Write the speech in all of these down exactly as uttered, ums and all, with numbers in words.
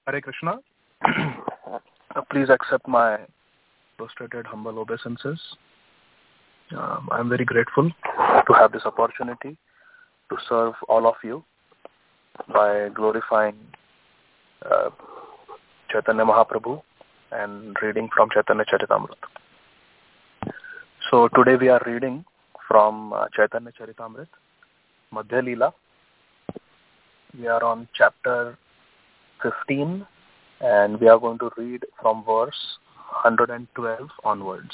Hare Krishna. Please accept my prostrated humble obeisances. Um, I am very grateful to have this opportunity to serve all of you by glorifying uh, Chaitanya Mahaprabhu and reading from Chaitanya Charitamrita. So today we are reading from uh, Chaitanya Charitamrita, Madhya Leela. We are on chapter fifteen and we are going to read from verse one hundred twelve onwards.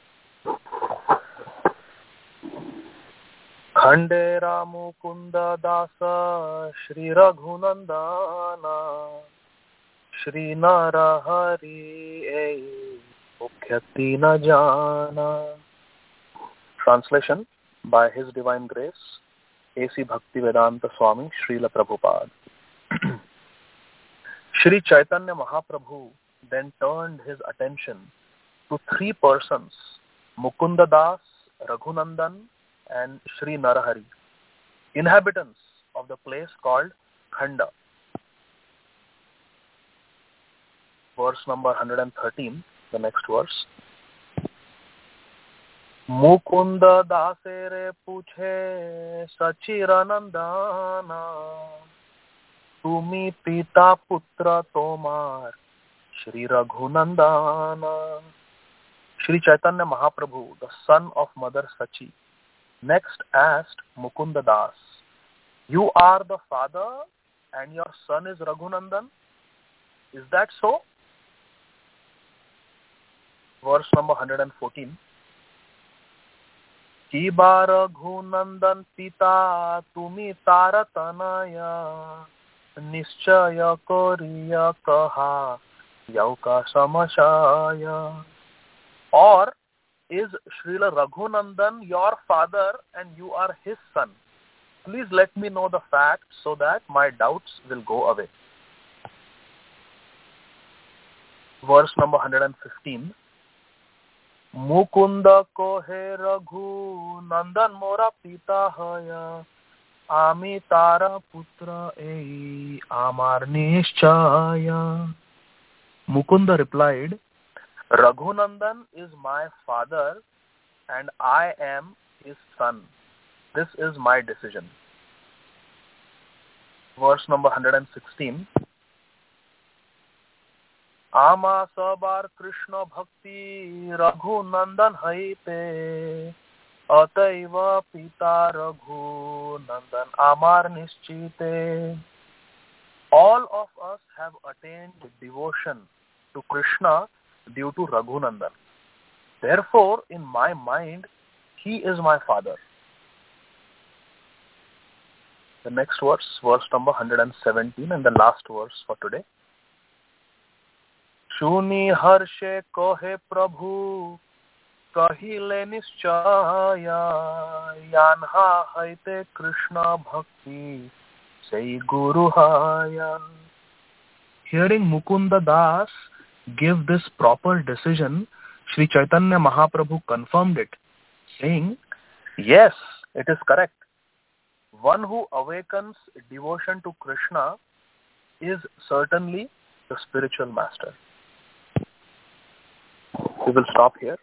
Khande Ramu Kunda Dasa Shri Raghunandana Shri Narahari Ei Mukhyati Na Jana. Translation by His Divine Grace, A C Bhaktivedanta Swami Srila Prabhupada. Shri Chaitanya Mahaprabhu then turned his attention to three persons, Mukunda Das, Raghunandan, and Shri Narahari, inhabitants of the place called Khanda. Verse number one hundred thirteen, the next verse. Mukunda Dasere Puche Sachiranandana Tumi Pita Putra Tomar Shri Raghunandana. Shri Chaitanya Mahaprabhu, the son of Mother Sachi, next asked Mukunda Das, "You are the father and your son is Raghunandan? Is that so?" Verse number one hundred fourteen. Ki ba Raghunandan pita tumi taratanaya Nischaya koriya kaha yauka samashaya. Or is Srila Raghunandan your father and you are his son? Please let me know the fact so that my doubts will go away. Verse number one hundred fifteen. Mukunda kohe Raghunandan mora pita haya Ami tara putra ei amar nischaya. Mukunda replied, Raghunandan is my father and I am his son. This is my decision. Verse number one hundred sixteen. Ama sabar Krishna bhakti Raghunandan haite Ataiva pita Raghunandan amar nischite. All of us have attained devotion to Krishna due to Raghunandan. Therefore, in my mind, he is my father. The next verse, verse number one hundred seventeen, and the last verse for today. Shuni harshe kohe Prabhu kahile nischaya yanha haite Krishna bhakti sei guru haya. Hearing Mukunda Das give this proper decision, Sri Chaitanya Mahaprabhu confirmed it, saying, yes, it is correct. One who awakens devotion to Krishna is certainly the spiritual master. We will stop here.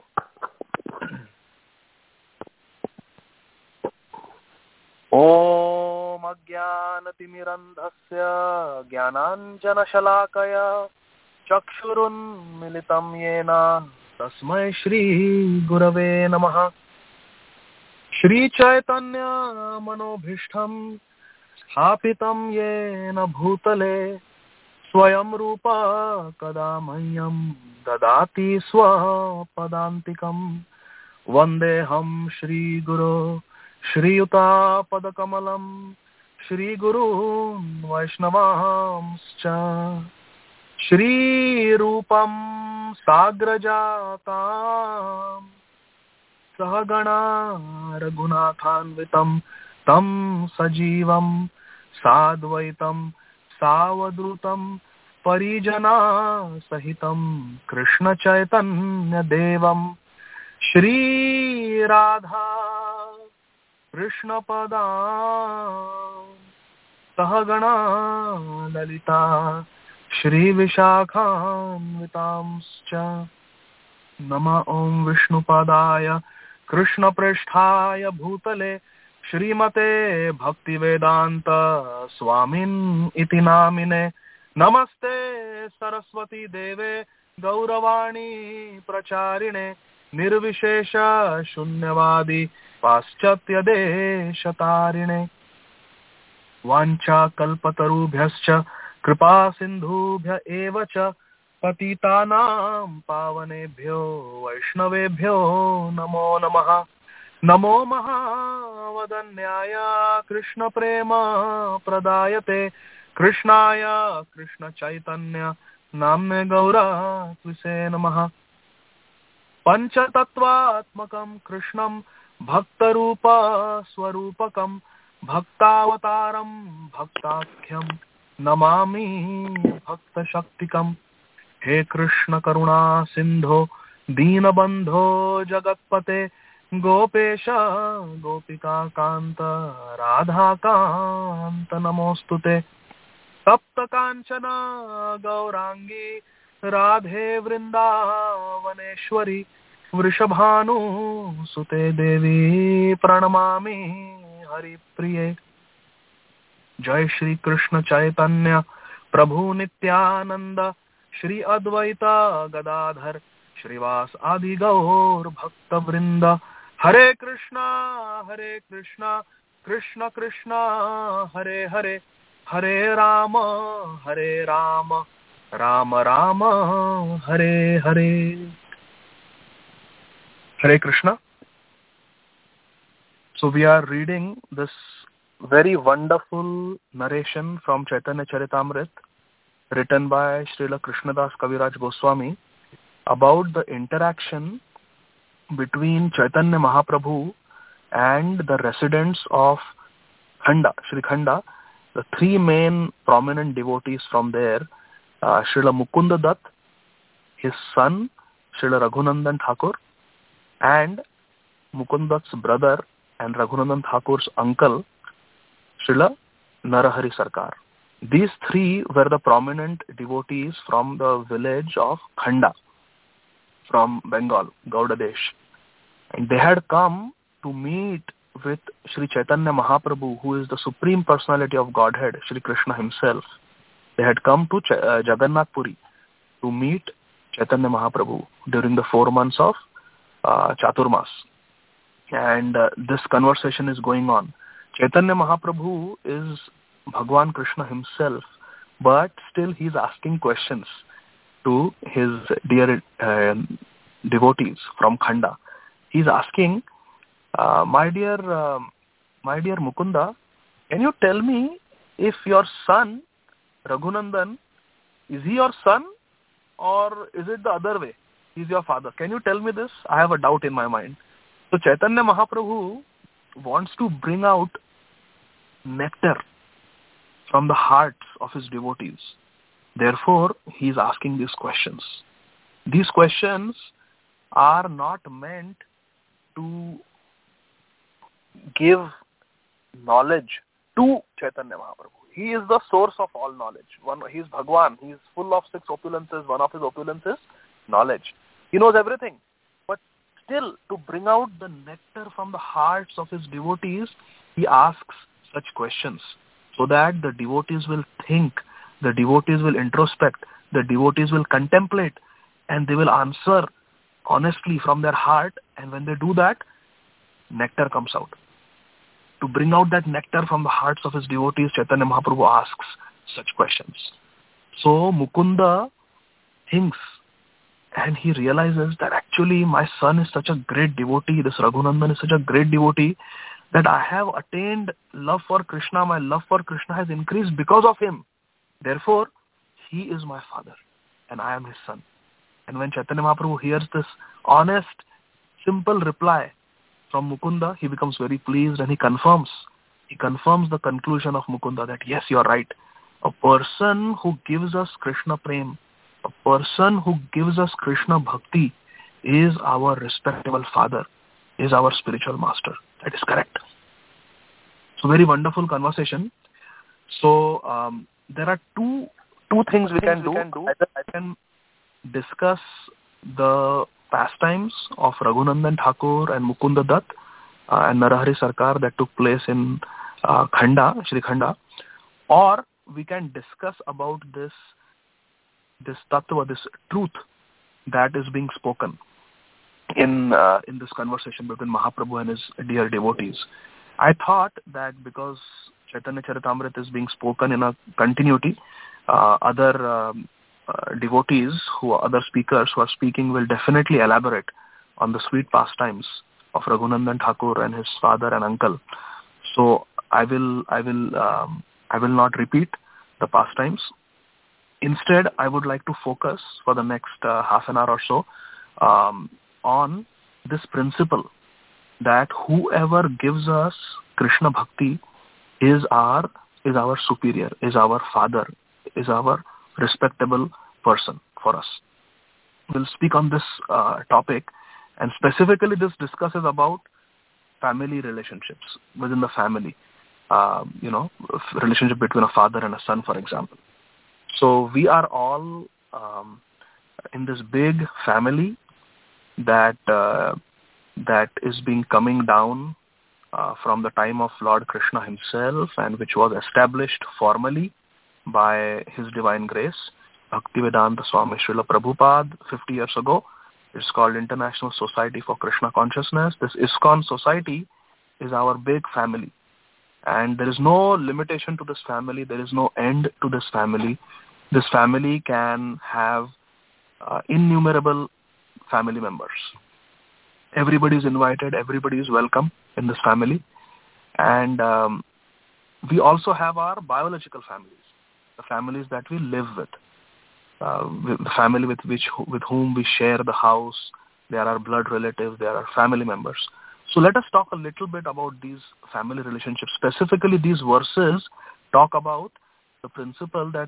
Om Ajnanatimirandhasya Jnananjana Shalakaya Chakshurun Militam Yena Tasmai Shri Gurave Namaha. Shri Chaitanya Manobhishtham Sthapitam Yena Bhutale Swayam Rupa Kadamayyam Dadati Swapadantikam Vandeham Shri Guru Shri Yuta Padakamalam Shri Guru Vaishnavamscha Shri Rupam Sagrajatam Sahagana Raghunathanvitam Tam Sajivam Sadvaitam Savadrutam Parijana Sahitam Krishna Chaitanya Devam Shri Radha Krishna Pada Sahagana Lalita Shri Vishakhamvitamscha. Nama Om Vishnupadaya Krishna Prishthaya Bhutale Shrimate Bhaktivedanta Swamin Iti Namine. Namaste Saraswati Deve Gauravani Pracharine Nirvishesha Shunyavadi Paschatya Deshatarine. Vancha Kalpatarubhyascha Kripa Sindhubhya Evacha Patitanam Pavanebhyo Vaishnavebhyo Namo Namaha. Namo Mahavadanyaya Krishna Prema Pradayate Krishnaya Krishna Chaitanya Namne Gaura Tvise Namaha. Panchatattvatmakam Krishnam Bhaktarupa Swarupakam Bhaktavataram Bhaktakhyam Namami Bhakta Shaktikam. He Krishna Karuna Sindho Deenabandho Jagatpate Gopesha Gopika Kanta Radha Kanta Namostute. Tapta Kanchana Gaurangi Radhe Vrindavaneshwari Vrishabhanu Sute Devi Pranamami Hari Priye. Jai Shri Krishna Chaitanya Prabhu Nityananda Shri Advaita Gadadhar Shrivas Adi Gaur Bhakta Vrinda. Hare Krishna Hare Krishna Krishna Krishna Hare Hare Hare Rama Hare Rama Rama Rama Hare Hare. Hare Krishna. So we are reading this very wonderful narration from Chaitanya Charitamrita written by Srila Krishnadas Kaviraj Goswami about the interaction between Chaitanya Mahaprabhu and the residents of Khanda, Sri Khanda, the three main prominent devotees from there, uh, Srila Mukunda Dutt, his son Srila Raghunandan Thakur, and Mukunda Dutt's brother and Raghunandan Thakur's uncle Srila Narahari Sarkar. These three were the prominent devotees from the village of Khanda, from Bengal, Gauda Desh. And they had come to meet with Sri Chaitanya Mahaprabhu, who is the Supreme Personality of Godhead, Sri Krishna himself. They had come to Ch- uh, Jagannath Puri to meet Chaitanya Mahaprabhu during the four months of uh, Chaturmas. And uh, this conversation is going on. Chaitanya Mahaprabhu is Bhagwan Krishna himself, but still he is asking questions to his dear uh, devotees from Khanda. He is asking, uh, my dear, uh, my dear Mukunda, can you tell me if your son Raghunandan, is he your son or is it the other way? He is your father. Can you tell me this? I have a doubt in my mind. So Chaitanya Mahaprabhu wants to bring out nectar from the hearts of his devotees. Therefore, he is asking these questions. These questions are not meant to give knowledge to Chaitanya Mahaprabhu. He is the source of all knowledge. One, he is Bhagwan. He is full of six opulences. One of his opulences is knowledge. He knows everything. But still, to bring out the nectar from the hearts of his devotees, he asks such questions so that the devotees will think, the devotees will introspect, the devotees will contemplate, and they will answer honestly from their heart. And when they do that, nectar comes out. To bring out that nectar from the hearts of his devotees, Chaitanya Mahaprabhu asks such questions. So Mukunda thinks and he realizes that actually my son is such a great devotee, this Raghunandan is such a great devotee, that I have attained love for Krishna. My love for Krishna has increased because of him. Therefore, he is my father and I am his son. And when Chaitanya Mahaprabhu hears this honest, simple reply from Mukunda, he becomes very pleased and he confirms. He confirms the conclusion of Mukunda that yes, you are right. A person who gives us Krishna Prem, a person who gives us Krishna Bhakti is our respectable father, is our spiritual master. That is correct. So very wonderful conversation. So um, there are two two things we can do. Either I can discuss the pastimes of Raghunandan Thakur and Mukunda Dutt uh, and Narahari Sarkar that took place in uh, Khanda, Shri Khanda, or we can discuss about this this tattva, this truth that is being spoken in uh, in this conversation between Mahaprabhu and his dear devotees. I thought that because Chaitanya Charitamrita is being spoken in a continuity, uh, other um, uh, devotees, who are other speakers who are speaking will definitely elaborate on the sweet pastimes of Raghunandan Thakur and his father and uncle. So I will I will um, I will not repeat the pastimes. Instead, I would like to focus for the next uh, half an hour or so um, on this principle that whoever gives us Krishna Bhakti is our is our superior, is our father, is our respectable person for us. We'll speak on this uh, topic, and specifically this discusses about family relationships within the family. Uh, you know, relationship between a father and a son, for example. So we are all um, in this big family that uh, that is being coming down uh, from the time of Lord Krishna himself, and which was established formally by His Divine Grace, Bhaktivedanta Swami Srila Prabhupada, fifty years ago. It's called International Society for Krishna Consciousness. This ISKCON society is our big family. And there is no limitation to this family. There is no end to this family. This family can have uh, innumerable family members. Everybody is invited. Everybody is welcome in this family. And um, we also have our biological families, the families that we live with, uh, with the family with which with whom we share the house. They are our blood relatives. They are our family members. So let us talk a little bit about these family relationships. Specifically, these verses talk about the principle that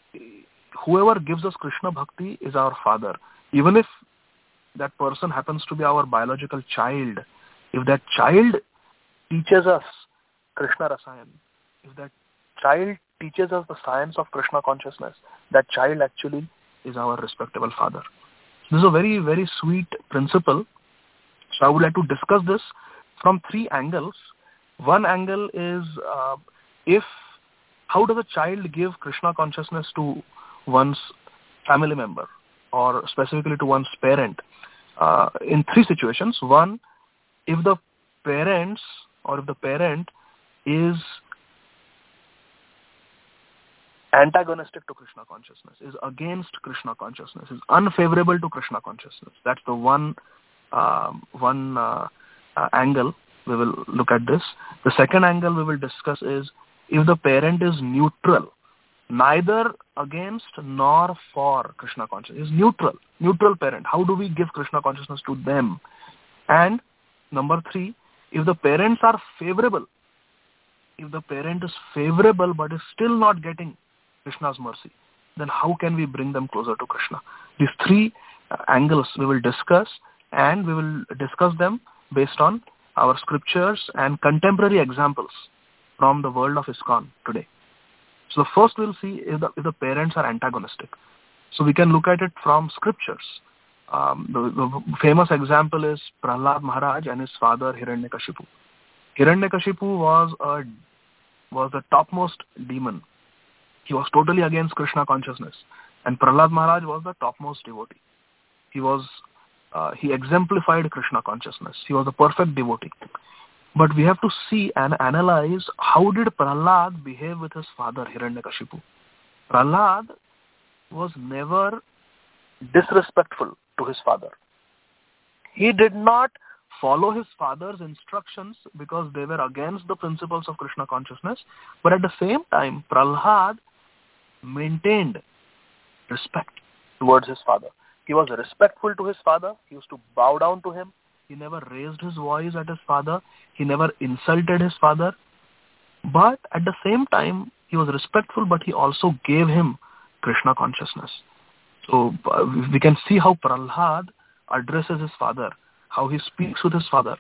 whoever gives us Krishna Bhakti is our father. Even if that person happens to be our biological child, if that child teaches us Krishna Rasayan, if that child teaches us the science of Krishna consciousness, that child actually is our respectable father. This is a very, very sweet principle. So I would like to discuss this from three angles. One angle is uh, if how does a child give Krishna consciousness to one's family member, or specifically to one's parent, uh, in three situations. One, if the parents or if the parent is antagonistic to Krishna consciousness, is against Krishna consciousness, is unfavorable to Krishna consciousness. That's the one um, one uh, uh, angle we will look at this. The second angle we will discuss is if the parent is neutral, neither against nor for Krishna consciousness, is neutral, neutral parent. How do we give Krishna consciousness to them? And number three, if the parents are favorable, if the parent is favorable but is still not getting Krishna's mercy, then how can we bring them closer to Krishna? These three uh, angles we will discuss, and we will discuss them based on our scriptures and contemporary examples from the world of ISKCON today. So the first we'll see is the, if the parents are antagonistic. So we can look at it from scriptures. Um, the, the famous example is Prahlad Maharaj and his father Hiranyakashipu. Hiranyakashipu was a was the topmost demon. He was totally against Krishna consciousness, and Prahlad Maharaj was the topmost devotee. He was uh, he exemplified Krishna consciousness. He was a perfect devotee. But we have to see and analyze how did Prahlad behave with his father Hiranyakashipu. Prahlad was never disrespectful to his father. He did not follow his father's instructions because they were against the principles of Krishna consciousness, but at the same time, Prahlad maintained respect towards his father. He was respectful to his father. He used to bow down to him. He never raised his voice at his father. He never insulted his father. But at the same time, he was respectful, but he also gave him Krishna consciousness. So uh, we can see how Prahlad addresses his father, how he speaks with his father.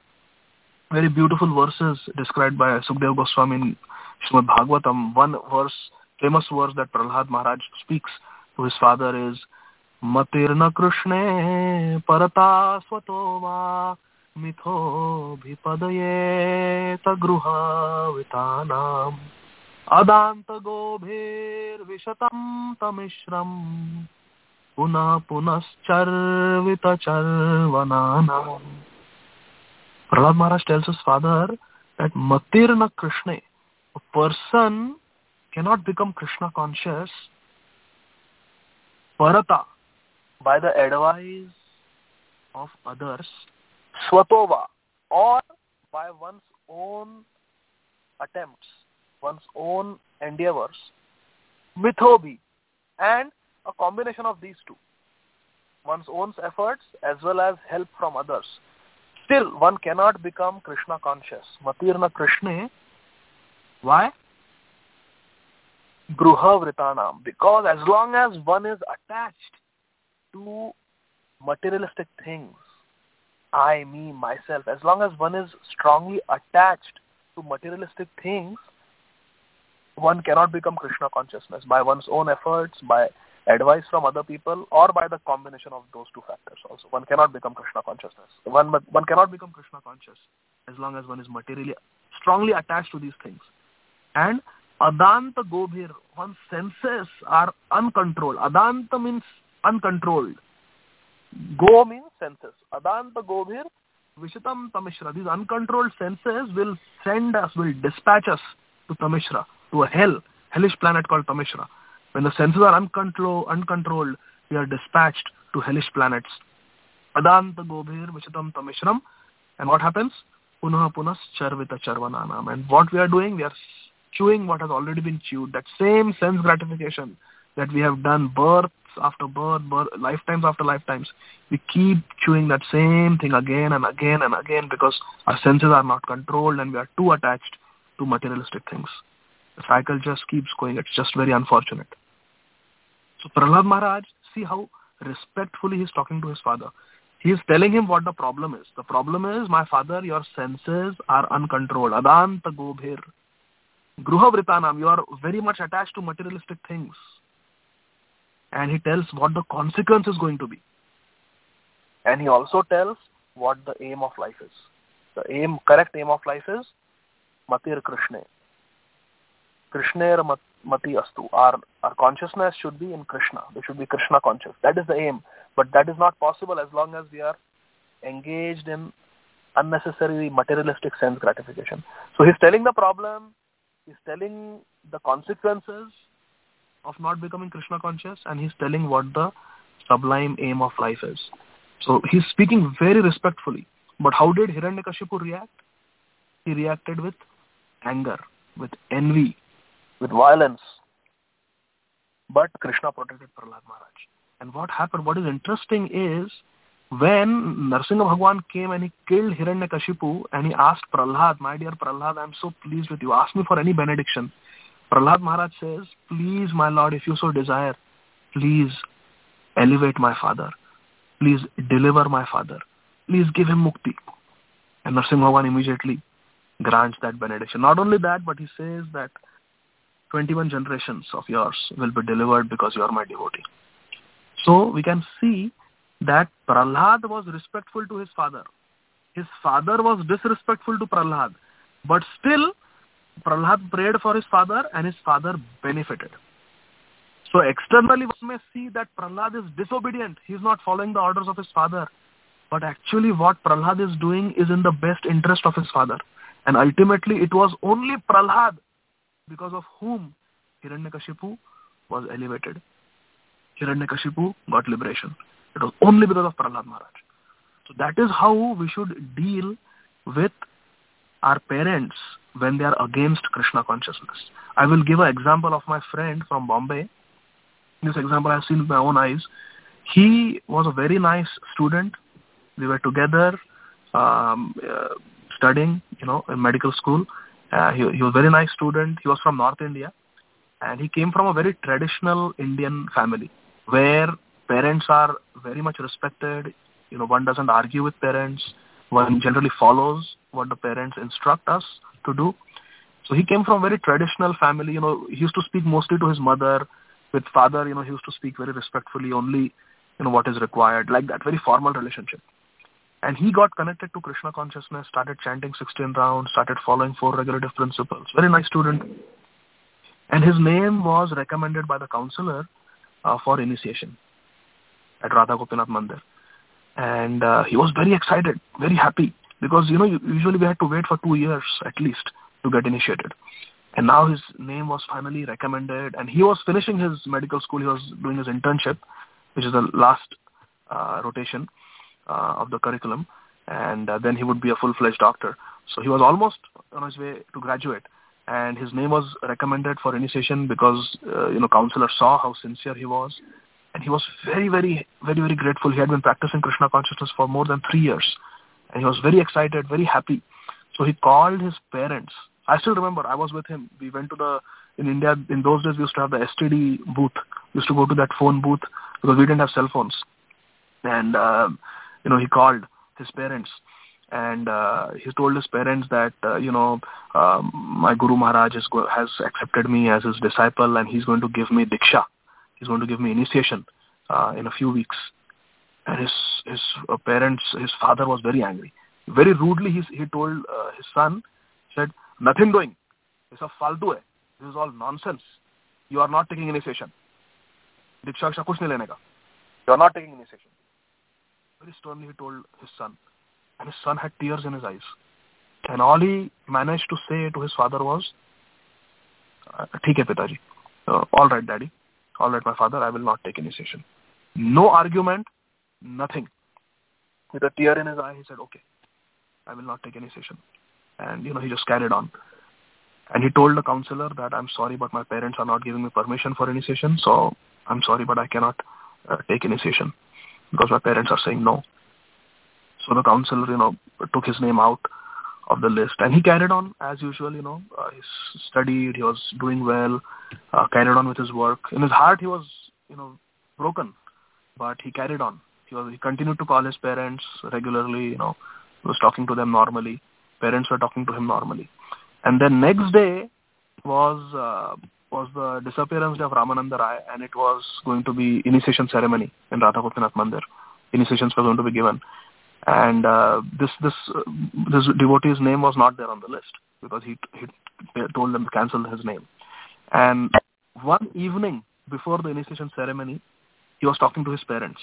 Very beautiful verses described by Sukadeva Goswami in Srimad Bhagavatam. One verse famous verse that Prahlad Maharaj speaks to his father is Matirna Krishne Parata Swatova Mitho Bhipadaye Tagruha Vitanam Adanta Gobhir Vishatam Tamishram Puna Punascharvita Charvananam. Prahlad Maharaj tells his father that Matirna Krishna, a person cannot become Krishna conscious Parata, by the advice of others, Swatova, or by one's own attempts, one's own endeavors, Mithobi, and a combination of these two, one's own efforts as well as help from others. Still, one cannot become Krishna conscious. Matirna Krishna. Why? Gruha Vritanam. Because as long as one is attached to materialistic things, I, me, myself, as long as one is strongly attached to materialistic things, one cannot become Krishna consciousness by one's own efforts, by advice from other people, or by the combination of those two factors also. One cannot become Krishna consciousness. One, one cannot become Krishna conscious as long as one is materially strongly attached to these things. And Adanta Gobhir, one's senses are uncontrolled. Adanta means uncontrolled. Go means senses. Adanta Gobhir, Vishitam Tamishra. These uncontrolled senses will send us, will dispatch us to Tamishra, to a hell, hellish planet called Tamishra. When the senses are uncontrol, uncontrolled, we are dispatched to hellish planets. Adanta Gobhir Vishitam Tamishram. And what happens? Punaha Punas Charvita Charvananam. And what we are doing, we are chewing what has already been chewed. That same sense gratification that we have done births after birth, birth, lifetimes after lifetimes. We keep chewing that same thing again and again and again because our senses are not controlled and we are too attached to materialistic things. The cycle just keeps going. It's just very unfortunate. So Prahlad Maharaj, see how respectfully he's talking to his father. He is telling him what the problem is. The problem is, my father, your senses are uncontrolled. Adanta Gobhir. Gruha Vritanam, you are very much attached to materialistic things. And he tells what the consequence is going to be. And he also tells what the aim of life is. The aim, correct aim of life is Matir Krishna. Krishna Mati Astu. Our, our consciousness should be in Krishna. We should be Krishna conscious. That is the aim. But that is not possible as long as we are engaged in unnecessary materialistic sense gratification. So he's telling the problem, he's telling the consequences of not becoming Krishna conscious, and he's telling what the sublime aim of life is. So he's speaking very respectfully. But how did Hiranyakashipu react? He reacted with anger, with envy, with violence. But Krishna protected Prahlad Maharaj. And what happened, what is interesting is, when Narsimha Bhagwan came and he killed Hiranyakashipu and he asked Prahlad, my dear Prahlad, I am so pleased with you. Ask me for any benediction. Prahlad Maharaj says, please my Lord, if you so desire, please elevate my father. Please deliver my father. Please give him mukti. And Narsimha Bhagwan immediately grants that benediction. Not only that, but he says that twenty-one generations of yours will be delivered because you are my devotee. So we can see that Prahlad was respectful to his father. His father was disrespectful to Prahlad. But still, Prahlad prayed for his father and his father benefited. So externally one may see that Prahlad is disobedient. He is not following the orders of his father. But actually what Prahlad is doing is in the best interest of his father. And ultimately it was only Prahlad because of whom Hiranyakashipu was elevated. Hiranyakashipu got liberation. It was only because of Prahlad Maharaj. So that is how we should deal with our parents when they are against Krishna consciousness. I will give an example of my friend from Bombay. This example I have seen with my own eyes. He was a very nice student. We were together um, uh, studying, you know, in medical school. Uh, he, he was a very nice student. He was from North India. And he came from a very traditional Indian family where parents are very much respected. You know, one doesn't argue with parents. One generally follows what the parents instruct us to do. So he came from a very traditional family. You know, he used to speak mostly to his mother. With father, you know, he used to speak very respectfully, only, you know, what is required, like that, very formal relationship. And he got connected to Krishna consciousness, started chanting sixteen rounds, started following four regulative principles. Very nice student. And his name was recommended by the counselor uh, for initiation at Radha Gopinath Mandir. And uh, he was very excited, very happy, because, you know, usually we had to wait for two years at least to get initiated. And now his name was finally recommended, and he was finishing his medical school. He was doing his internship, which is the last uh, rotation uh, of the curriculum, and uh, then he would be a full-fledged doctor. So he was almost on his way to graduate, and his name was recommended for initiation because, uh, you know, counselor saw how sincere he was, and he was very, very, very, very grateful. He had been practicing Krishna consciousness for more than three years, and he was very excited, very happy. So he called his parents. I still remember, I was with him. We went to the, in India, in those days, we used to have the S T D booth. We used to go to that phone booth because we didn't have cell phones. And, uh, you know, he called his parents. And uh, he told his parents that, uh, you know, um, my Guru Maharaj is go- has accepted me as his disciple, and he's going to give me Diksha. He's going to give me initiation uh, in a few weeks. And his his uh, parents, his father was very angry. Very rudely, he, he told uh, his son, said, nothing doing. This is faltu hai. This is all nonsense. You are not taking initiation. Diksha Diksha kuch nahi lene ka. You are not taking initiation. Very sternly he told his son. And his son had tears in his eyes. And all he managed to say to his father was, "Theek hai Pitaji. Uh, all right, Daddy. All right, my father, I will not take initiation." No argument, nothing. With a tear in his eye, he said, "Okay, I will not take initiation." And, you know, he just carried on. And he told the counselor that, "I'm sorry, but my parents are not giving me permission for initiation, so I'm sorry, but I cannot uh, take initiation because my parents are saying no." So the counselor, you know, took his name out of the list. And he carried on as usual, you know. Uh, he studied, he was doing well, uh, carried on with his work. In his heart, he was, you know, broken, but he carried on. He was, he continued to call his parents regularly, you know. He was talking to them normally. Parents were talking to him normally. And then next day was uh, was the disappearance day of Ramananda Rai, and it was going to be initiation ceremony in Radha Gopinath Mandir. Initiations were going to be given. And uh, this this uh, this devotee's name was not there on the list because he he told them to cancel his name. And one evening before the initiation ceremony, he was talking to his parents.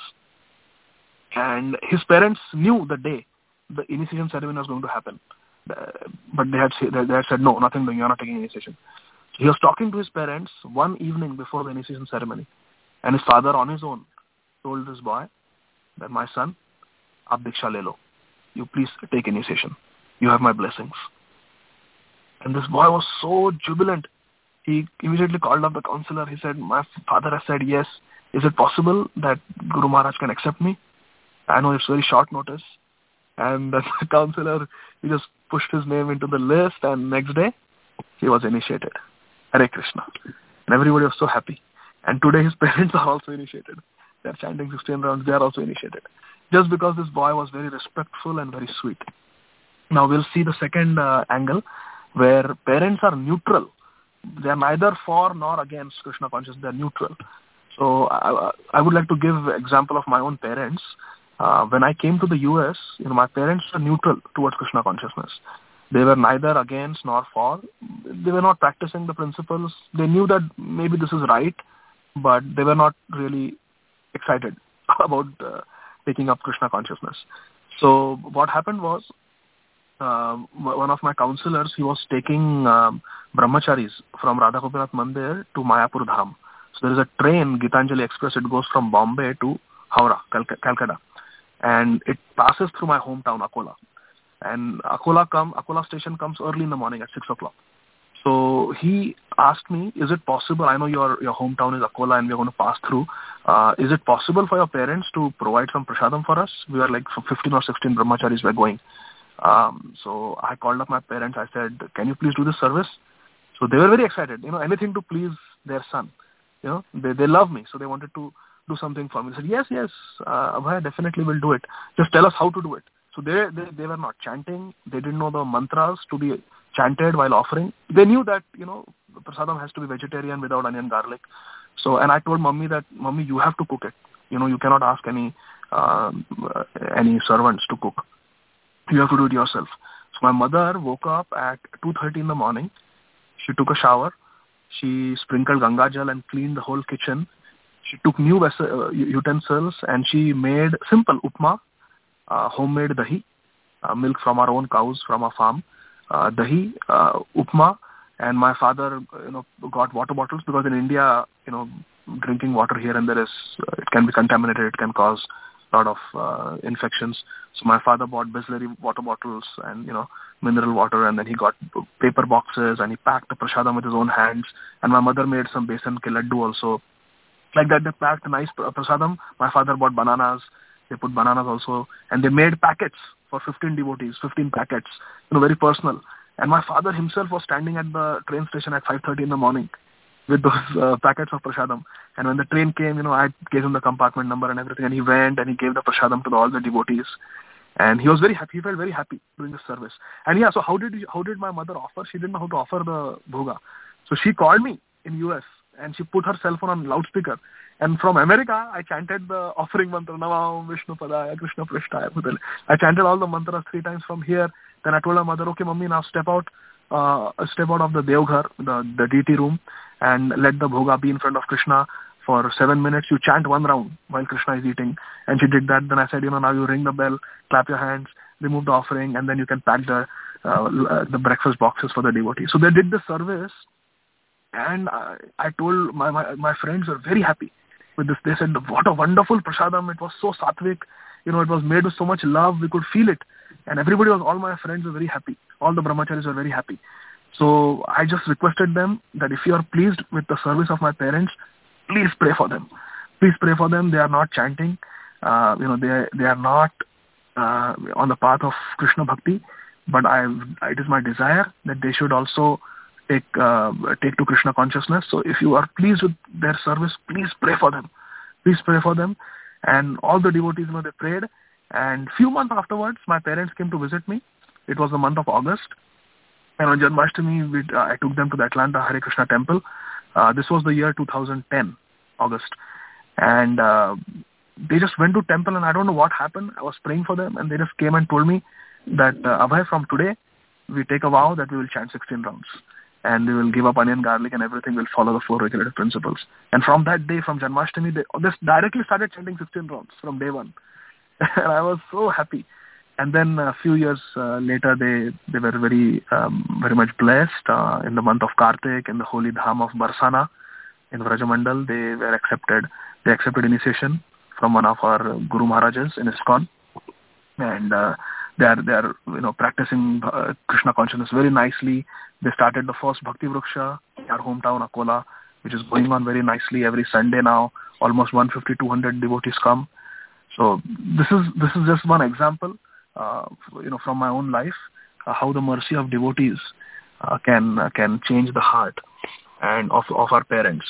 And his parents knew the day the initiation ceremony was going to happen. Uh, but they had, say, they had said, no, nothing doing, you're not taking initiation. So he was talking to his parents one evening before the initiation ceremony. And his father on his own told this boy that, "My son, aap Diksha le lo. You please take initiation. You have my blessings." And this boy was so jubilant. He immediately called up the counselor. He said, "My father has said yes. Is it possible that Guru Maharaj can accept me? I know it's very short notice." And the counselor, he just pushed his name into the list, and next day, he was initiated. Hare Krishna. And everybody was so happy. And today his parents are also initiated. They are chanting sixteen rounds, they are also initiated. Just because this boy was very respectful and very sweet. Now we'll see the second uh, angle, where parents are neutral. They are neither for nor against Krishna consciousness, they are neutral. So I, I would like to give example of my own parents. Uh, when I came to the U S, you know, my parents were neutral towards Krishna consciousness. They were neither against nor for. They were not practicing the principles. They knew that maybe this is right, but they were not really excited about uh, taking up Krishna consciousness. So what happened was, uh, one of my counselors, he was taking um, brahmacharis from Radha Gopinath Mandir to Mayapur Dham. So there is a train, Gitanjali Express, it goes from Bombay to Howrah, Cal- Calcutta. And it passes through my hometown, Akola. And Akola come, Akola station comes early in the morning at six o'clock. So he asked me, is it possible, I know your your hometown is Akola and we are going to pass through, uh, is it possible for your parents to provide some prasadam for us? We were like fifteen or sixteen brahmacharis were going. Um, so I called up my parents, I said, can you please do this service? So they were very excited, you know, anything to please their son. You know, they, they love me, so they wanted to do something for me. They said, yes, yes, uh, Abhay definitely will do it. Just tell us how to do it. So they, they they were not chanting. They didn't know the mantras to be chanted while offering. They knew that, you know, prasadam has to be vegetarian without onion, garlic. So, and I told Mummy that, Mummy, you have to cook it. You know, you cannot ask any uh, any servants to cook. You have to do it yourself. So my mother woke up at two thirty in the morning. She took a shower. She sprinkled Ganga Jal and cleaned the whole kitchen. She took new vessel, uh, utensils and she made simple upma, uh, homemade dahi, uh, milk from our own cows from our farm, uh, dahi, uh, upma, and my father, you know, got water bottles because in India, you know, drinking water here and there is, uh, it can be contaminated, it can cause a lot of uh, infections. So my father bought Bisleri water bottles and, you know, mineral water, and then he got paper boxes and he packed the prasadam with his own hands. And my mother made some besan ke laddu also. Like that, they packed nice prasadam. My father bought bananas. They put bananas also. And they made packets for fifteen devotees, fifteen packets, you know, very personal. And my father himself was standing at the train station at five thirty in the morning with those uh, packets of prasadam. And when the train came, you know, I gave him the compartment number and everything, and he went and he gave the prasadam to the, all the devotees. And he was very happy. He felt very happy doing this service. And yeah, so how did you, how did my mother offer? She didn't know how to offer the bhoga. So she called me in U S and she put her cell phone on loudspeaker. And from America, I chanted the offering mantra, Namam Vishnu Padaya, Krishna Prishtaya Bhutale. I chanted all the mantras three times from here. Then I told my mother, okay, Mummy, now step out, uh, step out of the Devghar, the, the deity room, and let the bhoga be in front of Krishna. For seven minutes, you chant one round while Krishna is eating. And she did that. Then I said, you know, now you ring the bell, clap your hands, remove the offering, and then you can pack the uh, the breakfast boxes for the devotees. So they did the service, and I, I told my, my my friends were very happy with this. They said, what a wonderful prasadam. It was so sattvic. You know, it was made with so much love. We could feel it. And everybody was, all my friends were very happy. All the brahmacharis were very happy. So I just requested them that if you are pleased with the service of my parents, please pray for them. Please pray for them. They are not chanting. Uh, you know, they they are not uh, on the path of Krishna Bhakti. But I, it is my desire that they should also take uh, take to Krishna consciousness. So if you are pleased with their service, please pray for them. Please pray for them. And all the devotees, you know, they prayed. And few months afterwards, my parents came to visit me. It was the month of August. And on Janmashtami, we, uh, I took them to the Atlanta Hare Krishna temple. Uh, this was the year two thousand ten, August. And uh, they just went to temple, and I don't know what happened. I was praying for them, and they just came and told me that, uh, Abhay, from today, we take a vow that we will chant sixteen rounds. And we will give up onion, garlic, and everything. We'll follow the four regulative principles. And from that day, from Janmashtami, they just directly started chanting sixteen rounds from day one. And I was so happy. And then a few years uh, later, they, they were very um, very much blessed. Uh, in the month of Kartik, in the holy dham of Barsana, in Vrajamandal, they were accepted. They accepted initiation from one of our Guru Maharajas in ISKCON, and uh, they are they are you know practicing uh, Krishna consciousness very nicely. They started the first Bhakti Vriksha in our hometown Akola, which is going on very nicely every Sunday now. Almost one hundred fifty to two hundred devotees come. So this is this is just one example. Uh, you know, from my own life, uh, how the mercy of devotees uh, can uh, can change the heart and of of our parents.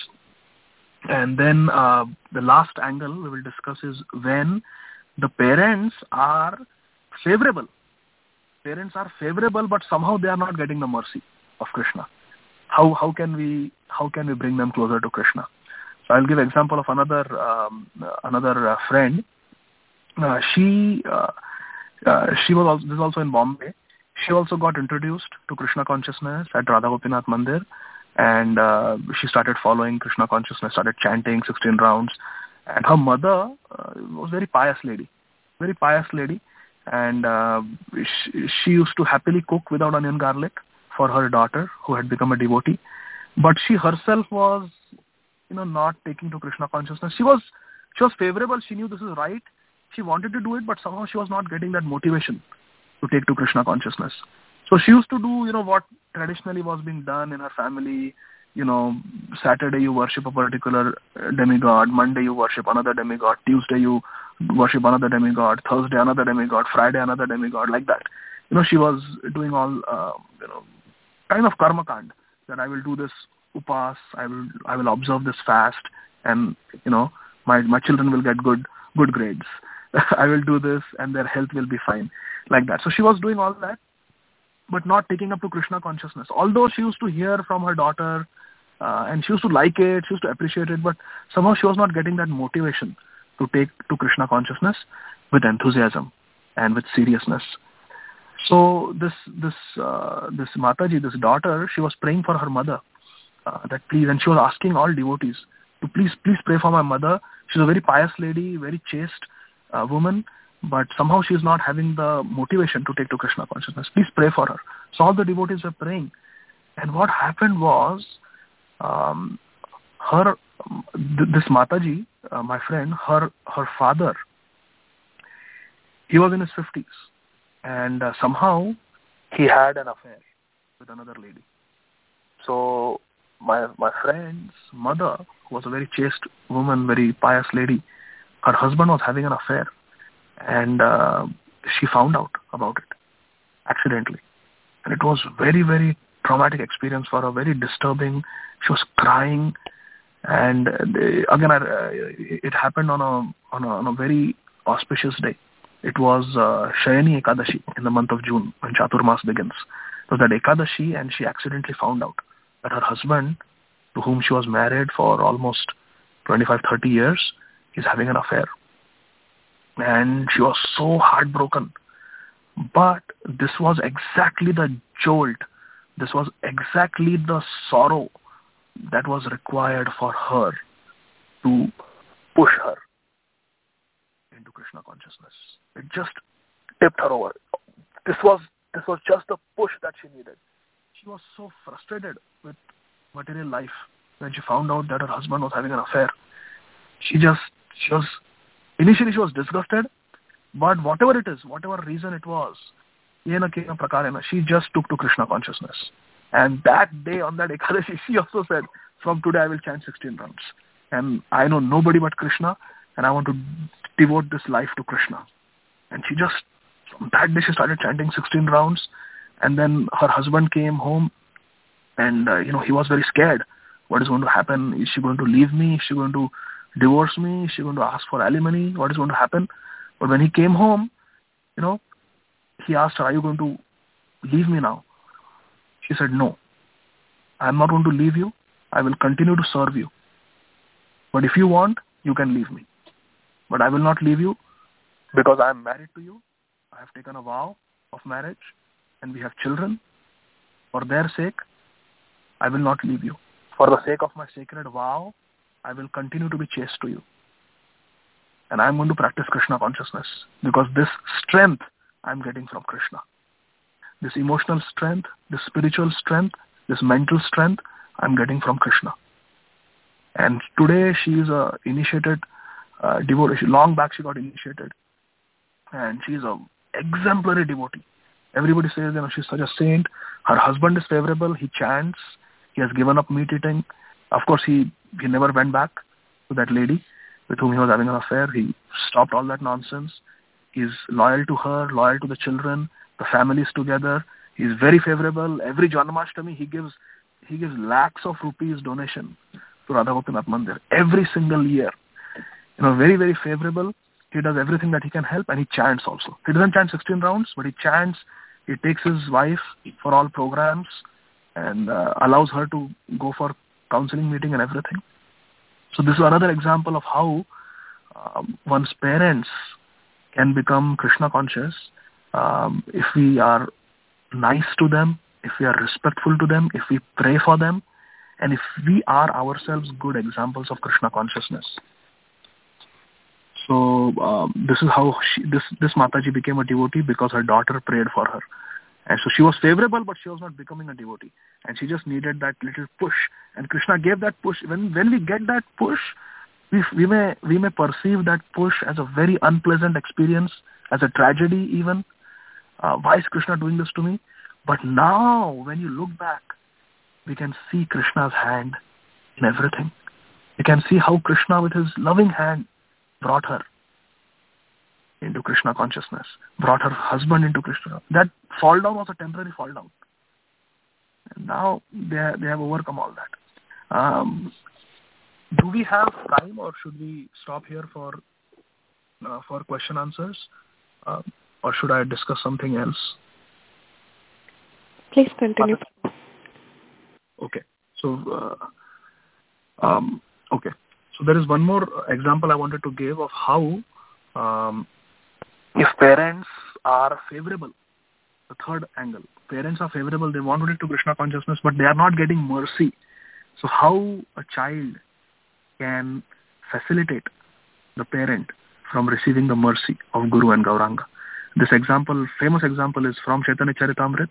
And then uh, the last angle we will discuss is when the parents are favorable. Parents are favorable, but somehow they are not getting the mercy of Krishna. How how can we how can we bring them closer to Krishna? So I'll give example of another um, another uh, friend. Uh, she. Uh, Uh, she was also, this is also in Bombay. She also got introduced to Krishna consciousness at Radha Gopinath Mandir, and uh, she started following Krishna consciousness, started chanting sixteen rounds. And her mother uh, was a very pious lady, very pious lady, and uh, she, she used to happily cook without onion garlic for her daughter who had become a devotee. But she herself was, you know, not taking to Krishna consciousness. She was she was favorable. She knew this is right. She wanted to do it, but somehow she was not getting that motivation to take to Krishna consciousness. So she used to do, you know, what traditionally was being done in her family. You know, Saturday you worship a particular demigod, Monday you worship another demigod, Tuesday you worship another demigod, Thursday another demigod, Friday another demigod, like that. You know, she was doing all, uh, you know, kind of karma kand, that I will do this upas, I will I will observe this fast, and, you know, my, my children will get good good grades. I will do this and their health will be fine, like that. So she was doing all that. but not taking up to Krishna consciousness. Although she used to hear from her daughter, uh, and she used to like it, she used to appreciate it, but somehow she was not getting that motivation to take to Krishna consciousness with enthusiasm and with seriousness. So this this uh, this Mataji, this daughter, she was praying for her mother, uh, that please, and she was asking all devotees to please please pray for my mother. She's a very pious lady, very chaste uh, woman, but somehow she is not having the motivation to take to Krishna consciousness. Please pray for her. So all the devotees were praying, and what happened was, um, her th- this Mataji, uh, my friend, her her father, he was in his fifties. And uh, somehow he had an affair with another lady. So my my friend's mother, who was a very chaste woman, very pious lady, her husband was having an affair, and uh, she found out about it accidentally. And it was very, very traumatic experience for her, very disturbing. She was crying, and they, again, uh, it happened on a on a, on a very auspicious day. It was uh, Shayani Ekadashi in the month of June when Chaturmas begins. It was that Ekadashi, and she accidentally found out that her husband, to whom she was married for almost twenty-five to thirty years, is having an affair. And she was so heartbroken. But this was exactly the jolt, this was exactly the sorrow that was required for her to push her into Krishna consciousness. It just tipped her over. This was this was just the push that she needed. She was so frustrated with material life when she found out that her husband was having an affair. She just she was initially she was disgusted, but whatever it is, whatever reason it was, yena kena prakarena, she just took to Krishna consciousness. And that day on that Ekadashi, she also said, from today I will chant sixteen rounds. And I know nobody but Krishna, and I want to devote this life to Krishna. And she just, from that day she started chanting sixteen rounds. And then her husband came home, and uh, you know, he was very scared. What is going to happen? Is she going to leave me? Is she going to divorce me? Is she going to ask for alimony? What is going to happen? But when he came home, you know, he asked her, are you going to leave me now? She said, no, I am not going to leave you. I will continue to serve you. But if you want, you can leave me. But I will not leave you because I am married to you. I have taken a vow of marriage and we have children. For their sake, I will not leave you. For the sake of my sacred vow, I will continue to be chaste to you. And I am going to practice Krishna consciousness because this strength I am getting from Krishna. This emotional strength, this spiritual strength, this mental strength I am getting from Krishna. And today she is a initiated uh, devotee. Long back she got initiated. And she is a exemplary devotee. Everybody says, you know, she's such a saint. Her husband is favorable. He chants. He has given up meat eating. Of course, he, he never went back to that lady with whom he was having an affair. He stopped all that nonsense. He's loyal to her, loyal to the children. The family is together. He's very favorable. Every Janmashtami, he gives he gives lakhs of rupees donation to Radha Gopinath Mandir every single year. You know, very, very favorable. He does everything that he can help, and he chants also. He doesn't chant sixteen rounds, but he chants. He takes his wife for all programs and uh, allows her to go for counseling meeting and everything. So this is another example of how um, one's parents can become Krishna conscious um, if we are nice to them, if we are respectful to them, if we pray for them, and if we are ourselves good examples of Krishna consciousness. So um, this is how she, this this Mataji became a devotee, because her daughter prayed for her. And so she was favorable, but she was not becoming a devotee. And she just needed that little push. And Krishna gave that push. When when we get that push, we, we may we may perceive that push as a very unpleasant experience, as a tragedy even. Uh, why is Krishna doing this to me? But now, when you look back, we can see Krishna's hand in everything. We can see how Krishna, with his loving hand, brought her into Krishna consciousness, brought her husband into Krishna. That fall down was a temporary fall down. And now they, they have overcome all that. Um, do we have time, or should we stop here for uh, for question answers? Uh, or should I discuss something else? Please continue. Okay. So, uh, um, okay. So there is one more example I wanted to give of how um, if parents are favorable, the third angle, parents are favorable, they want to get to Krishna consciousness, but they are not getting mercy. So how a child can facilitate the parent from receiving the mercy of Guru and Gauranga. This example, famous example is from Chaitanya Charitamrita,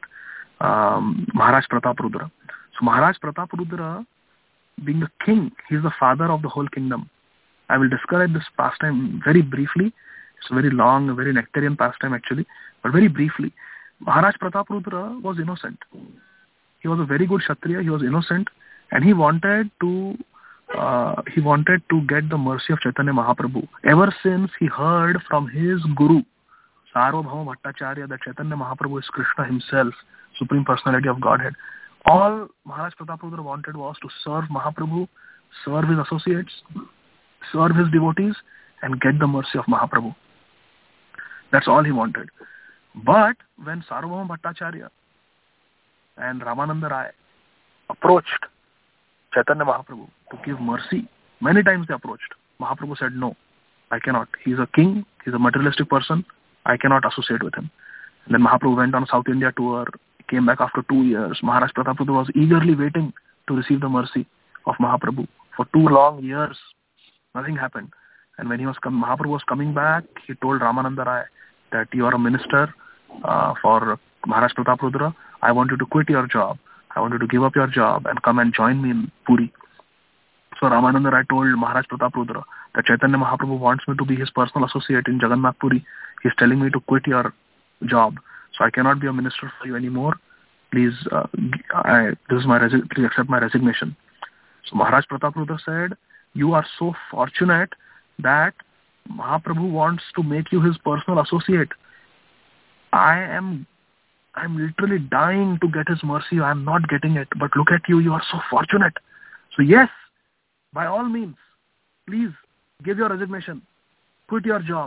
um, Maharaj Prataprudra. So Maharaj Prataprudra, being the king, he is the father of the whole kingdom. I will describe this pastime very briefly. It's a very long, a very nectarian pastime actually, but very briefly. Maharaj Prataprudra was innocent. He was a very good Kshatriya, he was innocent, and he wanted to uh, he wanted to get the mercy of Chaitanya Mahaprabhu. Ever since he heard from his guru, Sarvabhauma Bhattacharya, that Chaitanya Mahaprabhu is Krishna himself, Supreme Personality of Godhead, all Maharaj Prataprudra wanted was to serve Mahaprabhu, serve his associates, serve his devotees, and get the mercy of Mahaprabhu. That's all he wanted. But when Sarvabhauma Bhattacharya and Ramananda Rai approached Chaitanya Mahaprabhu to give mercy, many times they approached. Mahaprabhu said, no, I cannot. He's a king, he's a materialistic person, I cannot associate with him. And then Mahaprabhu went on South India tour, came back after two years. Maharaj Prataprudra was eagerly waiting to receive the mercy of Mahaprabhu. For two long years, nothing happened. And when he was com- Mahaprabhu was coming back, he told Ramananda Rai that you are a minister uh, for Maharaj Prataprudra. I want you to quit your job. I want you to give up your job and come and join me in Puri. So Ramananda Rai told Maharaj Prataprudra that Chaitanya Mahaprabhu wants me to be his personal associate in Jagannath Puri. He's telling me to quit your job. So I cannot be a minister for you anymore. Please, uh, I, this is my resi- please accept my resignation. So Maharaj Prataprudra said, you are so fortunate that Mahaprabhu wants to make you his personal associate. I am I'm literally dying to get his mercy. I am not getting it. But look at you, you are so fortunate. So yes, by all means, please give your resignation. Quit your job.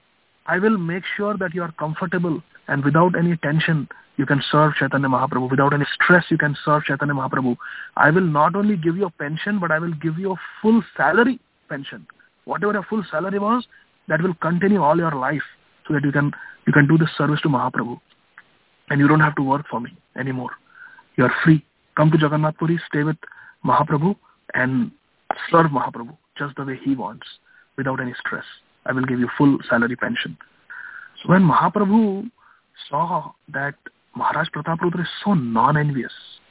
I will make sure that you are comfortable and without any tension, you can serve Chaitanya Mahaprabhu. Without any stress, you can serve Chaitanya Mahaprabhu. I will not only give you a pension, but I will give you a full salary pension. Whatever your full salary was, that will continue all your life so that you can you can do this service to Mahaprabhu. And you don't have to work for me anymore. You are free. Come to Jagannath Puri, stay with Mahaprabhu and serve Mahaprabhu just the way he wants, without any stress. I will give you full salary pension. So when Mahaprabhu saw that Maharaj Prataprudra is so non-envious,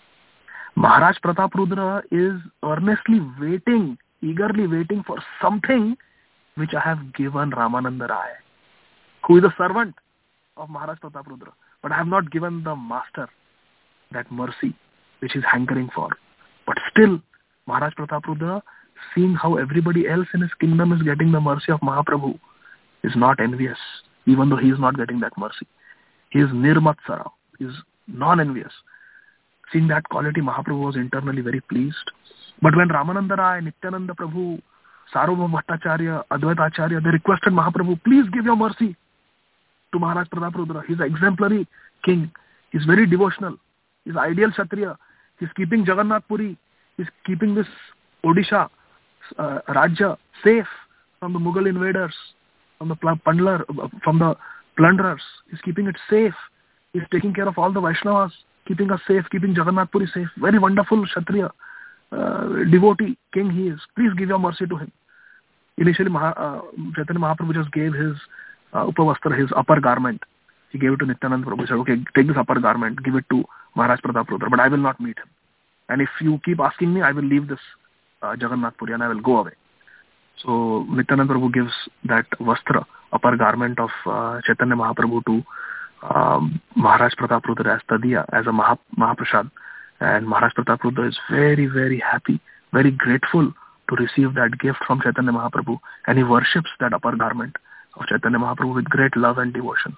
Maharaj Prataprudra is earnestly waiting, eagerly waiting for something which I have given Ramananda Rai, who is a servant of Maharaj Prataprudra. But I have not given the master that mercy which he is hankering for. But still, Maharaj Prataprudra, seeing how everybody else in his kingdom is getting the mercy of Mahaprabhu, is not envious, even though he is not getting that mercy. He is nirmatsara, he is non-envious. Seeing that quality, Mahaprabhu was internally very pleased. But when Ramananda Rai, Nityananda Prabhu, Sarvabhauma Bhattacharya, Advaita Acharya, they requested Mahaprabhu, please give your mercy to Maharaj Prataprudra. He is an exemplary king. He is very devotional. He is ideal Kshatriya. He is keeping Jagannath Puri. He is keeping this Odisha, uh, Rajya safe from the Mughal invaders, from the plundler, from the plunderers. He is keeping it safe. He is taking care of all the Vaishnavas, keeping us safe, keeping Jagannath Puri safe. Very wonderful Kshatriya, uh, devotee, king he is. Please give your mercy to him. Initially, Maha, uh, Chaitanya Mahaprabhu just gave his uh, upavastra, his upper garment. He gave it to Nityananda Prabhu. He said, okay, take this upper garment, give it to Maharaj Prataprudra, but I will not meet him. And if you keep asking me, I will leave this uh, Jagannath Puri and I will go away. So Nityananda Prabhu gives that vastra, upper garment of uh, Chaitanya Mahaprabhu to um, Maharaj Prataprudra as Tadiya, as a Maha, Mahaprasad. And Maharaj Prataprudra is very, very happy, very grateful to receive that gift from Chaitanya Mahaprabhu. And he worships that upper garment of Chaitanya Mahaprabhu with great love and devotion.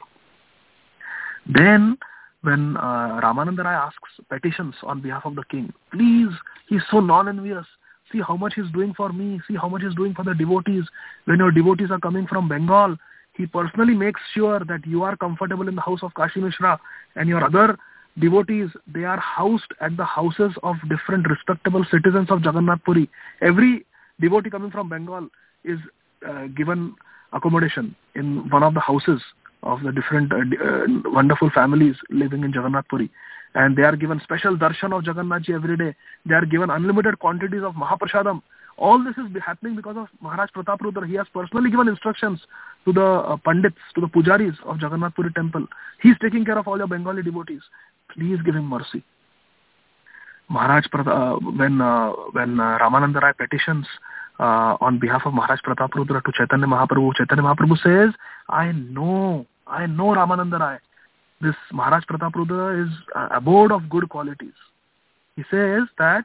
Then when uh, Ramananda Rai asks petitions on behalf of the king, please, he is so non-envious. See how much he is doing for me. See how much he is doing for the devotees. When your devotees are coming from Bengal, he personally makes sure that you are comfortable in the house of Kashi Mishra and your other devotees, they are housed at the houses of different respectable citizens of Jagannath Puri. Every devotee coming from Bengal is uh, given accommodation in one of the houses of the different uh, uh, wonderful families living in Jagannath Puri. And they are given special darshan of Jagannath Ji every day. They are given unlimited quantities of Mahaprasadam. All this is happening because of Maharaj Pratap Rudra. He has personally given instructions to the uh, Pandits, to the Pujaris of Jagannath Puri temple. He is taking care of all your Bengali devotees. Please give him mercy. Maharaj, uh, when uh, when uh, Ramananda Rai petitions uh, on behalf of Maharaj Pratap Rudra to Chaitanya Mahaprabhu, Chaitanya Mahaprabhu says, I know, I know Ramananda Rai. This Maharaj Pratap Rudra is uh, abode of good qualities. He says that